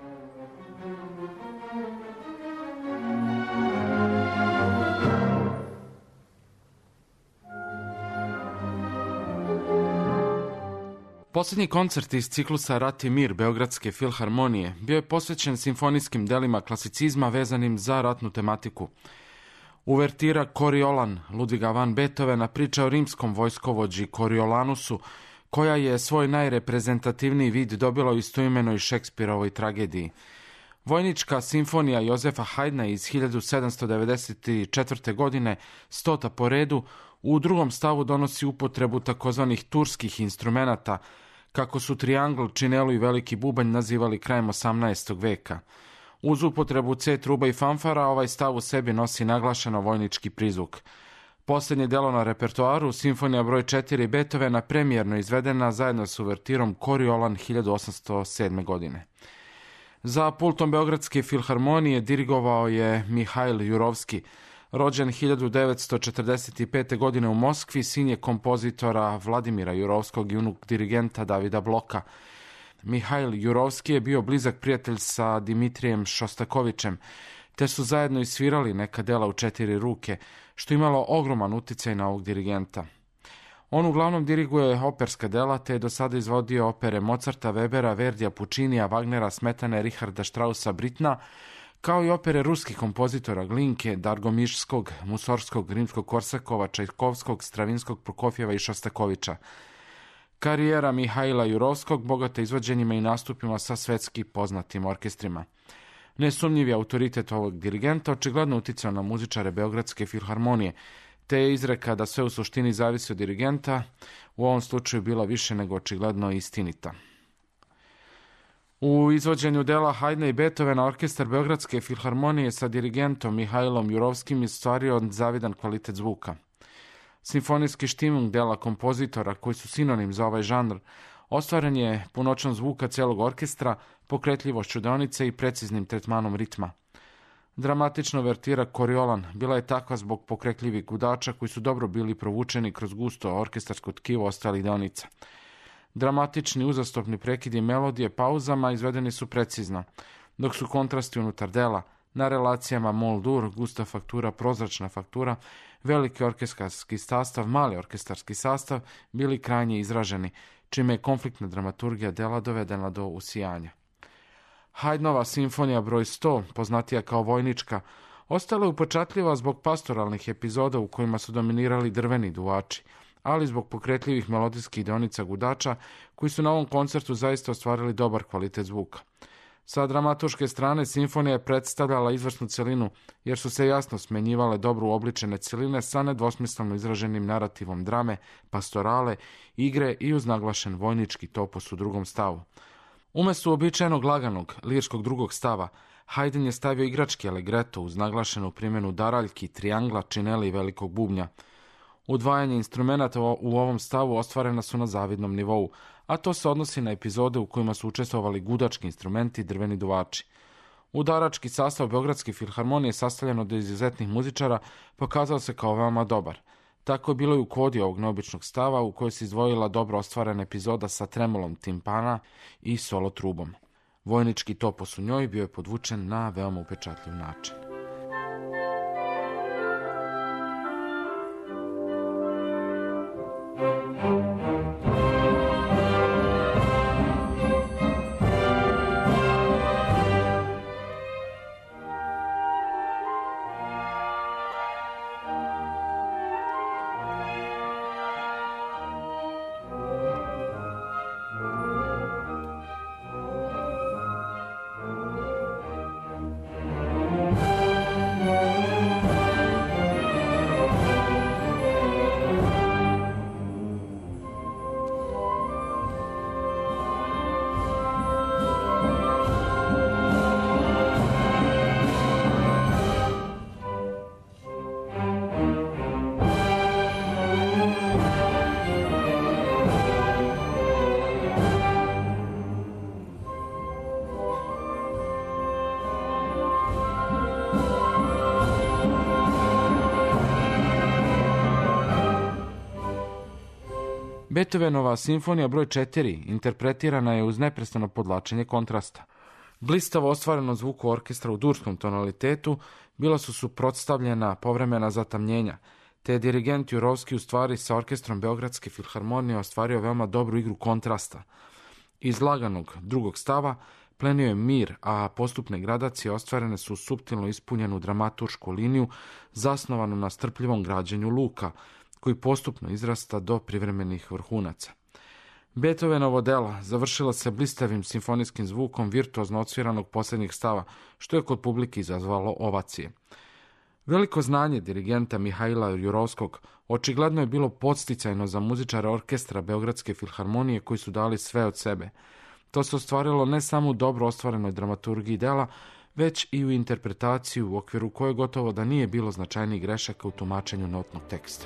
Posljednji koncert iz ciklusa Rat i mir Beogradske filharmonije bio je posvećen simfonijskim delima klasicizma vezanim za ratnu tematiku. Uvertira Koriolan Ludviga van Beethovena priča o rimskom vojskovođi Koriolanusu, koja je svoj najreprezentativniji vid dobila u istoimenoj Šekspirovoj tragediji. Vojnička simfonija Jozefa Haydna iz 1794. godine, 100. po redu, u drugom stavu donosi upotrebu takozvanih turskih instrumenata, kako su triangl, činelu i veliki bubanj nazivali krajem 18. veka. Uz upotrebu C truba i fanfara, ovaj stav u sebi nosi naglašeno vojnički prizvuk. Posljednje delo na repertoaru, simfonija broj 4 Beethovena, premijerno izvedena zajedno s uvertirom Koriolan 1807. godine. Za pultom Beogradske filharmonije dirigovao je Mihail Jurovski, rođen 1945. godine u Moskvi, sin je kompozitora Vladimira Jurovskog i unuk dirigenta Davida Bloka. Mihail Jurovski je bio blizak prijatelj sa Dimitrijem Šostakovićem, te su zajedno isvirali neka dela u 4 ruke, što imalo ogroman uticaj na ovog dirigenta. On uglavnom diriguje operska dela, te je do sada izvodio opere Mozarta, Webera, Verdija, Puccinija, Wagnera, Smetane, Richarda Straussa, Britna, kao i opere ruskih kompozitora Glinke, Dargomišskog, Musorskog, Rimskog-Korsakova, Čajkovskog, Stravinskog, Prokofjeva i Šostakovića. Karijera Mihaila Jurovskog bogata izvođenjima i nastupima sa svetski poznatim orkestrima. Nesumnjivi autoritet ovog dirigenta očigledno uticao na muzičare Beogradske filharmonije, te je izreka da sve u suštini zavisi od dirigenta u ovom slučaju bila više nego očigledno istinita. U izvođenju dela Haydna i Beethovena orkestar Beogradske filharmonije sa dirigentom Mihailom Jurovskim je stvario zavidan kvalitet zvuka. Simfonijski štimung dela kompozitora, koji su sinonim za ovaj žanr, ostvaren je punoćom zvuka celog orkestra, pokretljivošću deonice i preciznim tretmanom ritma. Dramatična uvertira Koriolan bila je takva zbog pokretljivih gudača koji su dobro bili provučeni kroz gusto orkestarsko tkivo ostalih deonica. Dramatični uzastopni prekidi melodije pauzama izvedeni su precizno, dok su kontrasti unutar dela na relacijama mol-dur, gusta faktura, prozračna faktura, veliki orkestarski sastav, mali orkestarski sastav bili krajnje izraženi, čime je konfliktna dramaturgija dela dovedena do usijanja. Haydnova simfonija broj 100, poznatija kao vojnička, ostala je upečatljiva zbog pastoralnih epizoda u kojima su dominirali drveni duvači, ali zbog pokretljivih melodijskih deonica gudača, koji su na ovom koncertu zaista ostvarili dobar kvalitet zvuka. Sa dramaturške strane, simfonija je predstavljala izvrsnu celinu, jer su se jasno smenjivale dobro uobličene celine sa nedvosmisleno izraženim narativom drame, pastorale, igre i uz naglašen vojnički topos u drugom stavu. Umesto uobičajenog laganog, lirskog drugog stava, Haydn je stavio igrački allegretto uz naglašenu primjenu daraljki, triangla, činele i velikog bubnja. Udvajanje instrumenta u ovom stavu ostvarena su na zavidnom nivou, a to se odnosi na epizode u kojima su učestvovali gudački instrumenti i drveni duvači. Udarački sastav Beogradske filharmonije, sastavljen od izuzetnih muzičara, pokazao se kao veoma dobar. Tako je bilo i u kodi ovog neobičnog stava, u kojoj se izdvojila dobro ostvarena epizoda sa tremolom timpana i solo trubom. Vojnički topos u njoj bio je podvučen na veoma upečatljiv način. Beethovenova simfonija broj 4 interpretirana je uz neprestano podlačenje kontrasta. Blistavo ostvareno zvuku orkestra u durskom tonalitetu bila su suprotstavljena povremena zatamnjenja, te je dirigent Jurovski u stvari sa orkestrom Beogradske filharmonije ostvario veoma dobru igru kontrasta. Iz laganog drugog stava plenio je mir, a postupne gradacije ostvarene su suptilno ispunjenu dramaturšku liniju zasnovanu na strpljivom građenju luka, koji postupno izrasta do privremenih vrhunaca. Beethovenovo dela završila se blistavim simfonijskim zvukom virtuozno odsviranog posljednjeg stava, što je kod publike izazvalo ovacije. Veliko znanje dirigenta Mihajla Jurovskog očigledno je bilo podsticajno za muzičare orkestra Beogradske filharmonije koji su dali sve od sebe. To se ostvarilo ne samo u dobro ostvarenoj dramaturgiji dela, već i u interpretaciju u okviru koje gotovo da nije bilo značajnih grešaka u tumačenju notnog teksta.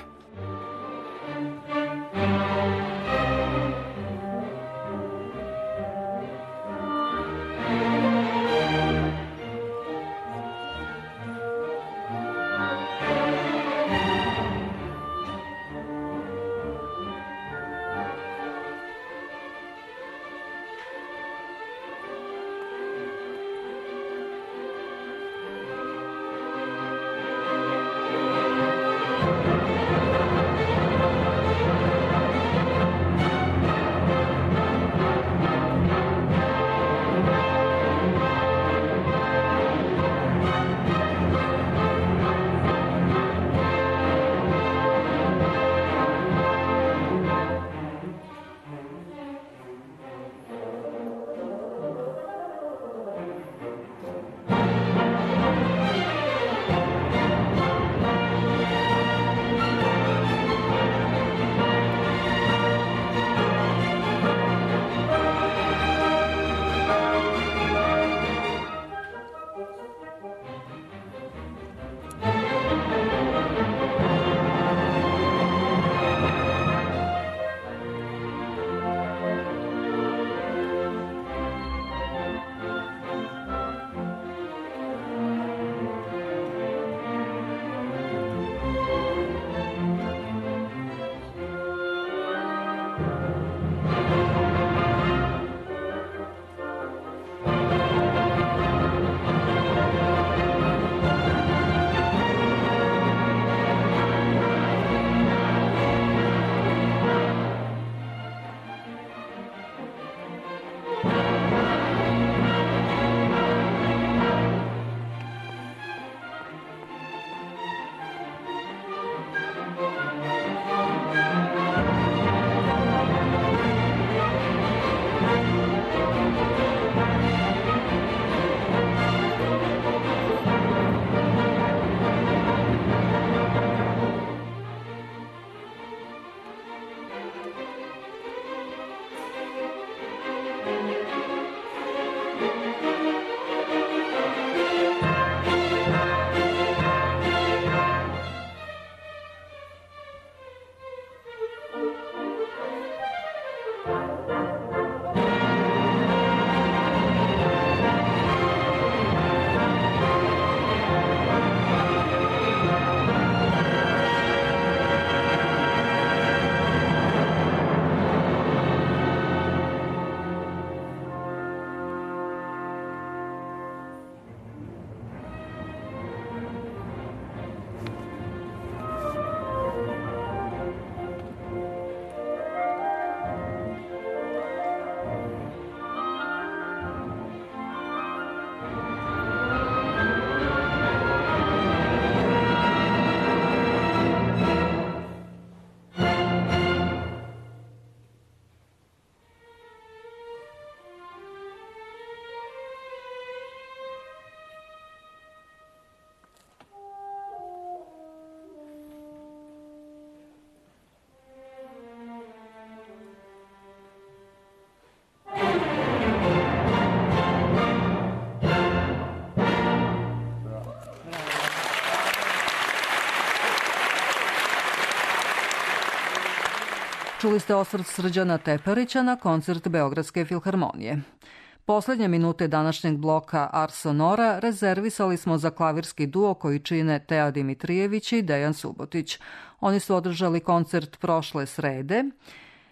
Čuli ste osvrt Srđana Teperića na koncert Beogradske filharmonije. Poslednje minute današnjeg bloka Ars Sonora rezervisali smo za klavirski duo koji čine Teja Dimitrijević i Dejan Subotić. Oni su održali koncert prošle srede.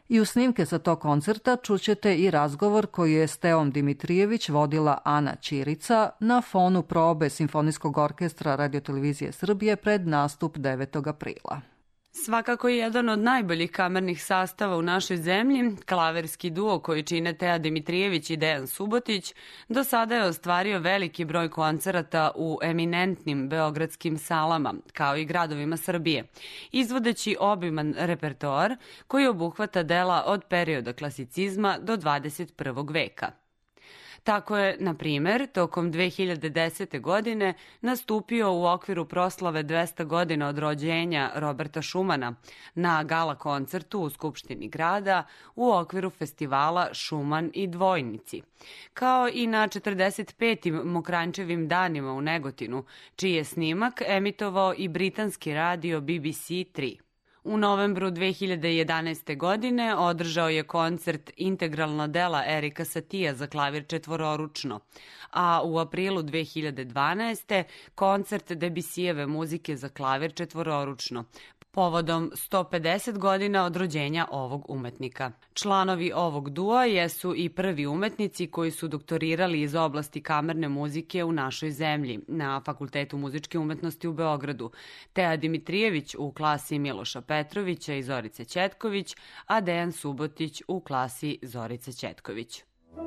I u snimke sa tog koncerta čućete i razgovor koji je s Teom Dimitrijević vodila Ana Ćirica na fonu probe Simfonijskog orkestra Radiotelevizije Srbije pred nastup 9. aprila. Svakako je jedan od najboljih kamernih sastava u našoj zemlji, klaverski duo koji čine Teja Dimitrijević i Dejan Subotić, do sada je ostvario veliki broj koncerata u eminentnim beogradskim salama, kao i gradovima Srbije, izvodeći obiman repertoar koji obuhvata dela od perioda klasicizma do 21. veka. Tako je, na primer, tokom 2010. godine nastupio u okviru proslave 200 godina od rođenja Roberta Šumana na gala koncertu u Skupštini grada u okviru festivala Šuman i Dvojnici, kao i na 45. Mokranjčevim danima u Negotinu, čiji je snimak emitovao i britanski radio BBC 3. U novembru 2011. godine održao je koncert integralna dela Erika Satija za klavir četvororučno, a u aprilu 2012. koncert Debussyjeve muzike za klavir četvororučno, povodom 150 godina od rođenja ovog umetnika. Članovi ovog dua jesu i prvi umetnici koji su doktorirali iz oblasti kamerne muzike u našoj zemlji na Fakultetu muzičke umetnosti u Beogradu. Teja Dimitrijević u klasi Miloša Petrovića i Zorice Ćetković, a Dejan Subotić u klasi Zorice Ćetković.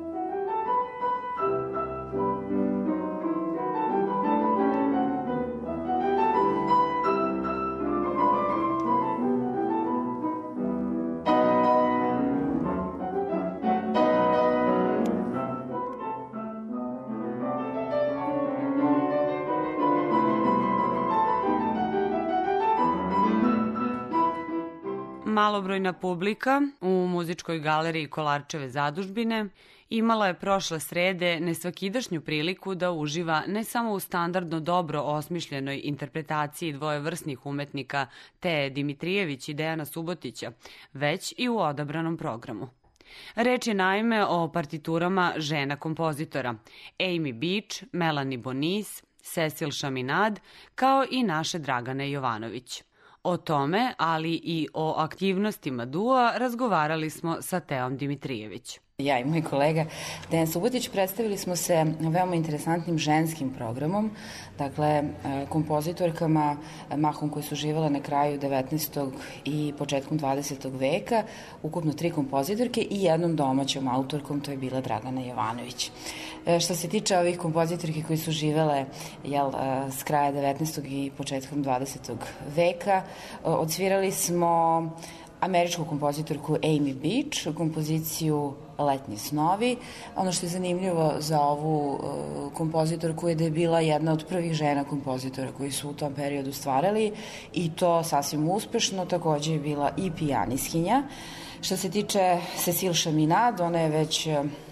Malobrojna publika u muzičkoj galeriji Kolarčeve zadužbine imala je prošle srede nesvakidašnju priliku da uživa ne samo u standardno dobro osmišljenoj interpretaciji dvojevrsnih umetnika Teje Dimitrijević i Dejana Subotića, već i u odabranom programu. Reč je naime o partiturama žena kompozitora, Amy Beach, Melanie Bonis, Cecil Chaminade, kao i naše Dragane Jovanović. O tome, ali i o aktivnostima dua razgovarali smo sa Teom Dimitrijević. Ja i moj kolega Dejan Subotić predstavili smo se veoma interesantnim ženskim programom, dakle kompozitorkama, mahom koje su živele na kraju 19. i početkom 20. veka, ukupno 3 kompozitorke i jednom domaćom autorkom, to je bila Dragana Jovanović. Što se tiče ovih kompozitorke koji su živele s kraja 19. i početkom 20. veka, odsvirali smo američku kompozitorku Amy Beach, kompoziciju Letnji snovi. Ono što je zanimljivo za ovu kompozitorku je da je bila jedna od prvih žena kompozitora koji su u tom periodu stvarali i to sasvim uspešno, takođe je bila i pijaniskinja. Što se tiče Cecil Chaminade, ona je već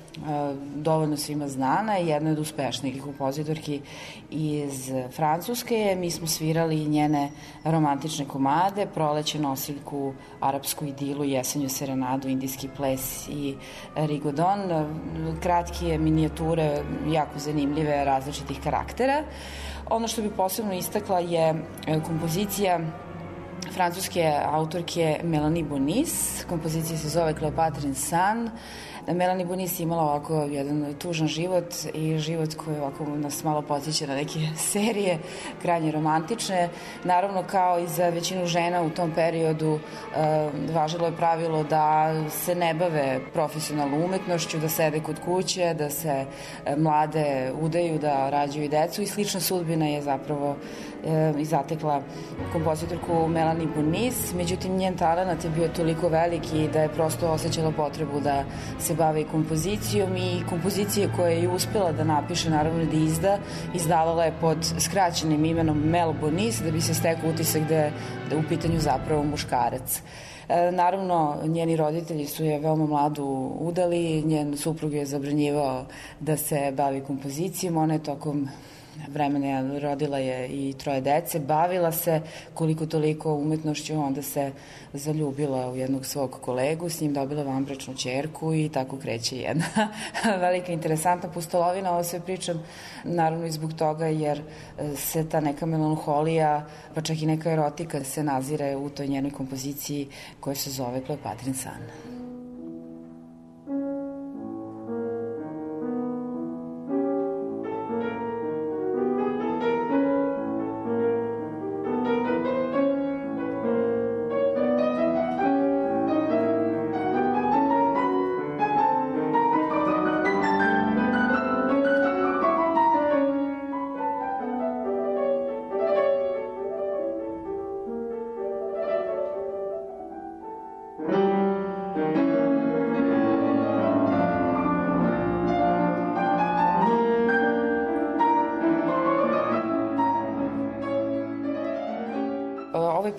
dovoljno svima znana i jedna od uspešnijih kompozitorki iz Francuske. Mi smo svirali njene romantične komade, Proleće, Nosiljku, Arapsku idilu, Jesenju serenadu, Indijski ples i Rigodon. Kratke minijature, jako zanimljive, različitih karaktera. Ono što bi posebno istakla je kompozicija francuske autorke Melanie Bonis. Kompozicija se zove Kleopatrin san. Melanie Bonis je imala ovako jedan tužan život i život koji ovako nas malo podsjeća na neke serije, krajnje romantične. Naravno, kao i za većinu žena u tom periodu važilo je pravilo da se ne bave profesionalnom umetnošću, da sede kod kuće, da se mlade udaju, da rađaju decu i slična sudbina je zapravo i zatekla kompozitorku Melanie Bonis. Međutim, njen talent je bio toliko veliki da je prosto osjećala potrebu da se bavi kompozicijom i kompozicije koje je uspela da napiše, naravno da izdavala je pod skraćenim imenom Mel Bonis, da bi se stekao utisak da je u pitanju zapravo muškarac. Naravno, njeni roditelji su je veoma mladu udali, njen suprug je zabranjivao da se bavi kompozicijom, ona je tokom vremena rodila je i 3 dece, bavila se koliko toliko umetnošću, onda se zaljubila u jednog svog kolegu, s njim dobila vanbračnu ćerku i tako kreće jedna velika interesantna pustolovina. Ovo sve pričam naravno i zbog toga jer se ta neka melanholija, pa čak i neka erotika se nazire u toj njenoj kompoziciji koja se zove Kleopatrin san.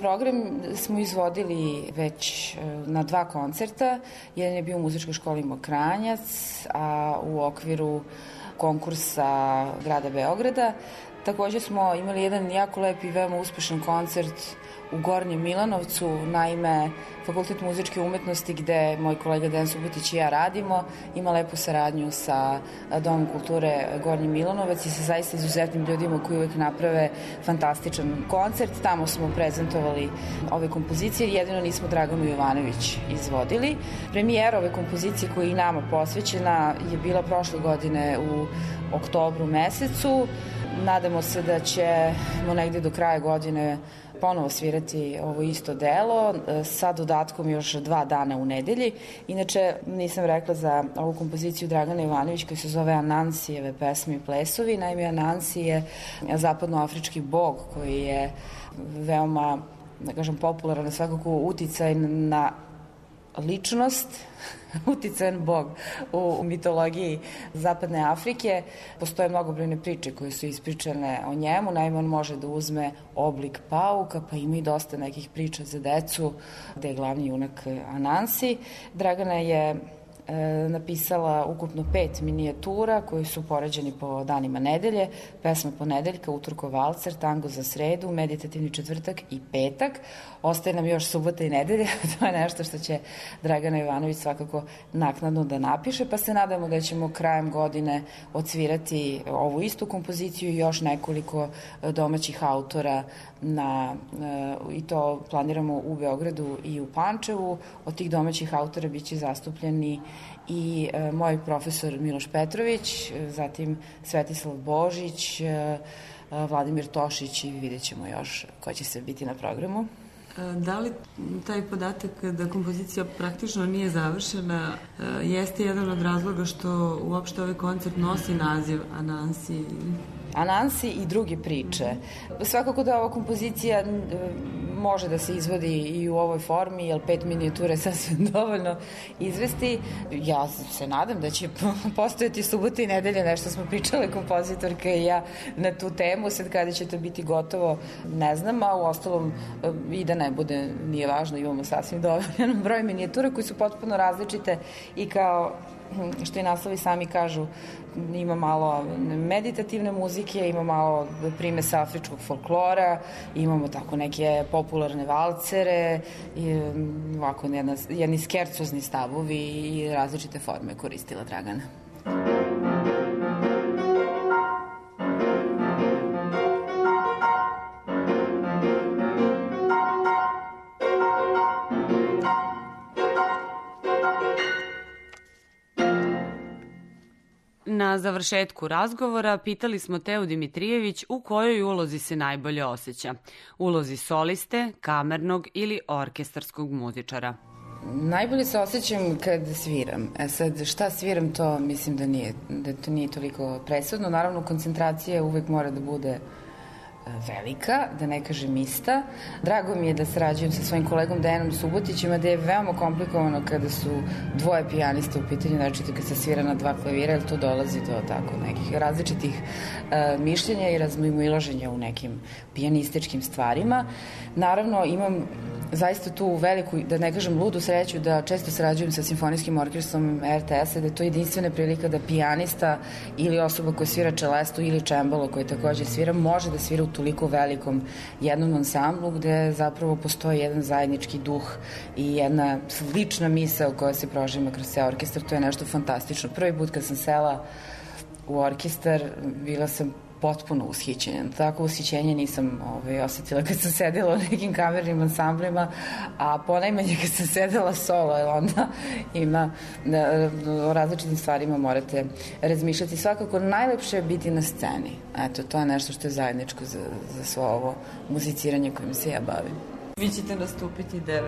Program smo izvodili već na 2 koncerta. Jedan je bio u muzičkoj školi Mokranjac, a u okviru konkursa grada Beograda. Takođe smo imali jedan jako lep i veoma uspešan koncert u Gornjem Milanovcu, naime Fakultet muzičke umetnosti gde moj kolega Dejan Subotić i ja radimo, ima lepu saradnju sa Domom kulture Gornji Milanovac i sa zaista izuzetnim ljudima koji uvek naprave fantastičan koncert. Tamo smo prezentovali ove kompozicije, jedino nismo Draganu Jovanović izvodili. Premijera ove kompozicije koja je i nama posvećena je bila prošle godine u oktobru mesecu. Nadamo se da ćemo negde do kraja godine ponovo svirati ovo isto delo sa dodatkom još 2 dana u nedelji. Inače, nisam rekla za ovu kompoziciju Dragana Jovanović koja se zove Anansijeve pesme i plesovi. Naime, Anansi je zapadnoafrički bog koji je veoma, da kažem, popularan, svakako uticaj na ličnost, uticajan bog u mitologiji Zapadne Afrike. Postoje mnogobrojne priče koje su ispričane o njemu. Naime, on može da uzme oblik pauka, pa ima i dosta nekih priča za decu, gde je glavni junak Anansi. Dragana je napisala ukupno 5 minijatura koji su poređeni po danima nedelje, pesma ponedeljka, utorko valcer, tango za sredu, meditativni četvrtak i petak. Ostaje nam još subota i nedelja, to je nešto što će Dragana Jovanović svakako naknadno da napiše, pa se nadamo da ćemo krajem godine odsvirati ovu istu kompoziciju i još nekoliko domaćih autora i to planiramo u Beogradu i u Pančevu. Od tih domaćih autora biće zastupljeni i moj profesor Miloš Petrović, zatim Svetislav Božić, Vladimir Tošić i vidjet ćemo još ko će se biti na programu. Da li taj podatak da kompozicija praktično nije završena jeste jedan od razloga što uopšte ovaj koncert nosi naziv Anansi? Anansi i druge priče. Svakako da ova kompozicija može da se izvodi i u ovoj formi, jer 5 minijatura je sasvim dovoljno izvesti. Ja se nadam da će postojati subota i nedelje, nešto smo pričale kompozitorka i ja na tu temu. Sad kada će to biti gotovo, ne znam, a u ostalom i da ne bude, nije važno, imamo sasvim dovoljan broj minijatura koji su potpuno različite i kao što i naslovi sami kažu, ima malo meditativne muzike, ima malo primesa afričkog folklora, imamo tako neke popularne valcere, ovako jedni skercozni stavovi i različite forme koristila Dragana. Na završetku razgovora pitali smo Teu Dimitrijević u kojoj ulozi se najbolje osjeća. Ulozi soliste, kamernog ili orkestarskog muzičara. Najbolje se osjećam kad sviram. Sad, šta sviram, to mislim da to nije toliko presudno. Naravno, koncentracija uvek mora da bude velika, da ne kažem ista. Drago mi je da sarađujem sa svojim kolegom Dejanom Subotićem, da je veoma komplikovano kada su dvoje pijanista u pitanju, znači kad se svira na 2 klavira, jer to dolazi do tako nekih različitih mišljenja i razmimoilaženja u nekim pijanističkim stvarima. Naravno, imam zaista tu veliku, da ne kažem ludu sreću, da često sarađujem sa simfonijskim orkestrom RTS-a, da je to jedinstvena prilika da pijanista ili osoba koja svira čelestu ili čembalo koji takođe svira, može da svira u toliko velikom jednom ansamblu gde zapravo postoji jedan zajednički duh i jedna slična misao koja se prožima kroz ceo orkestar. To je nešto fantastično. Prvi put kad sam sela u orkestar, bila sam potpuno ushićenja. Tako ushićenje nisam osetila kad sam sedela u nekim kamernim ansamblima, a ponajmanje kad sam sedela solo, jer onda ima o različitim stvarima morate razmišljati. Svakako najlepše je biti na sceni. Eto, to je nešto što je zajedničko za svo ovo muziciranje kojim se ja bavim. Vi ćete nastupiti 9.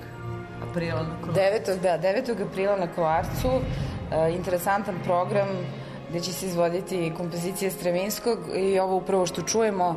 aprila na Kolarcu. 9. aprila na Kolarcu. Interesantan program gde će se izvoditi kompozicije Stravinskog i ovo upravo što čujemo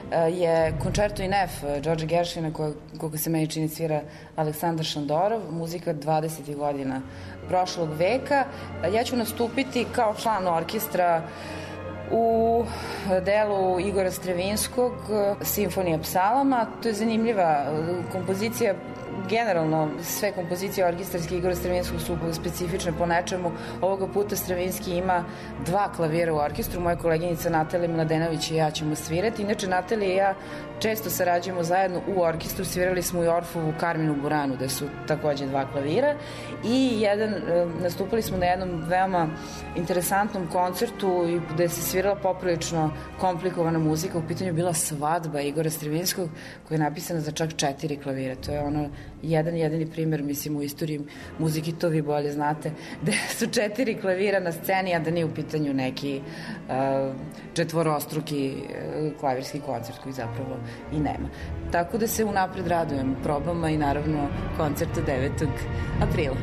je Concerto in F Đorđa Gershvina koga se meni čini svira Aleksandar Šandorov, muzika 20. godina prošlog veka. Ja ću nastupiti kao član orkestra u delu Igora Stravinskog Simfonija psalama. To je zanimljiva kompozicija. Generalno, sve kompozicije orkestarske Igora Stravinskog su specifične po nečemu. Ovoga puta Stravinski ima 2 klavira u orkestru. Moja koleginica Natalija Mladenović i ja ćemo svirati. Inače, Natalija i ja često sarađujemo zajedno u orkestru. Svirali smo i Orfovu Karminu Buranu, gde su takođe 2 klavira. I nastupili smo na jednom veoma interesantnom koncertu gde se svirala poprilično komplikovana muzika. U pitanju je bila Svadba Igora Stravinskog, koja je napisana za čak 4 klavira. To je jedan jedini primer, mislim, u istoriji muziki, to vi bolje znate, da su 4 klavira na sceni, a da nije u pitanju neki četvorostruki klavirski koncert koji zapravo i nema. Tako da se unapred radujem probama i naravno koncertu 9. aprila.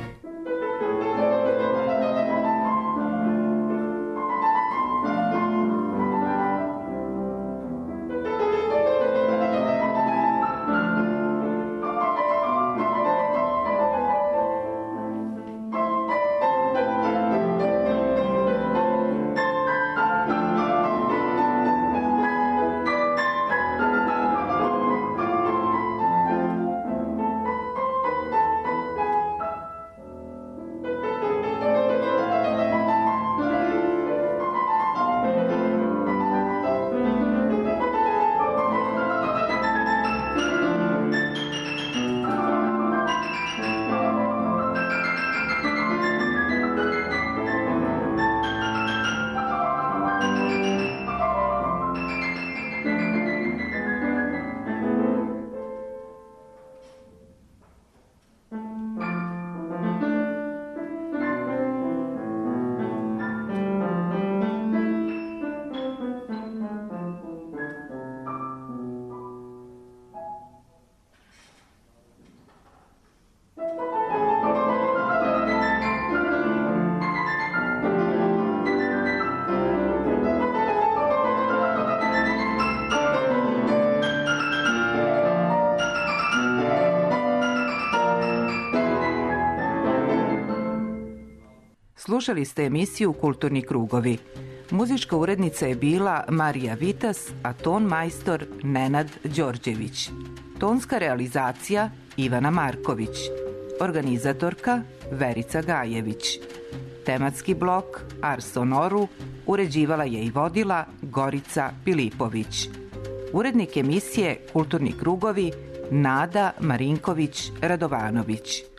Slušali ste emisiju Kulturni krugovi. Muzička urednica je bila Marija Vitas, a ton majstor Nenad Đorđević. Tonska realizacija Ivana Marković. Organizatorka Verica Gajević. Tematski blok Ars Sonoru uređivala je i vodila Gorica Pilipović. Urednik emisije Kulturni krugovi Nada Marinković Radovanović.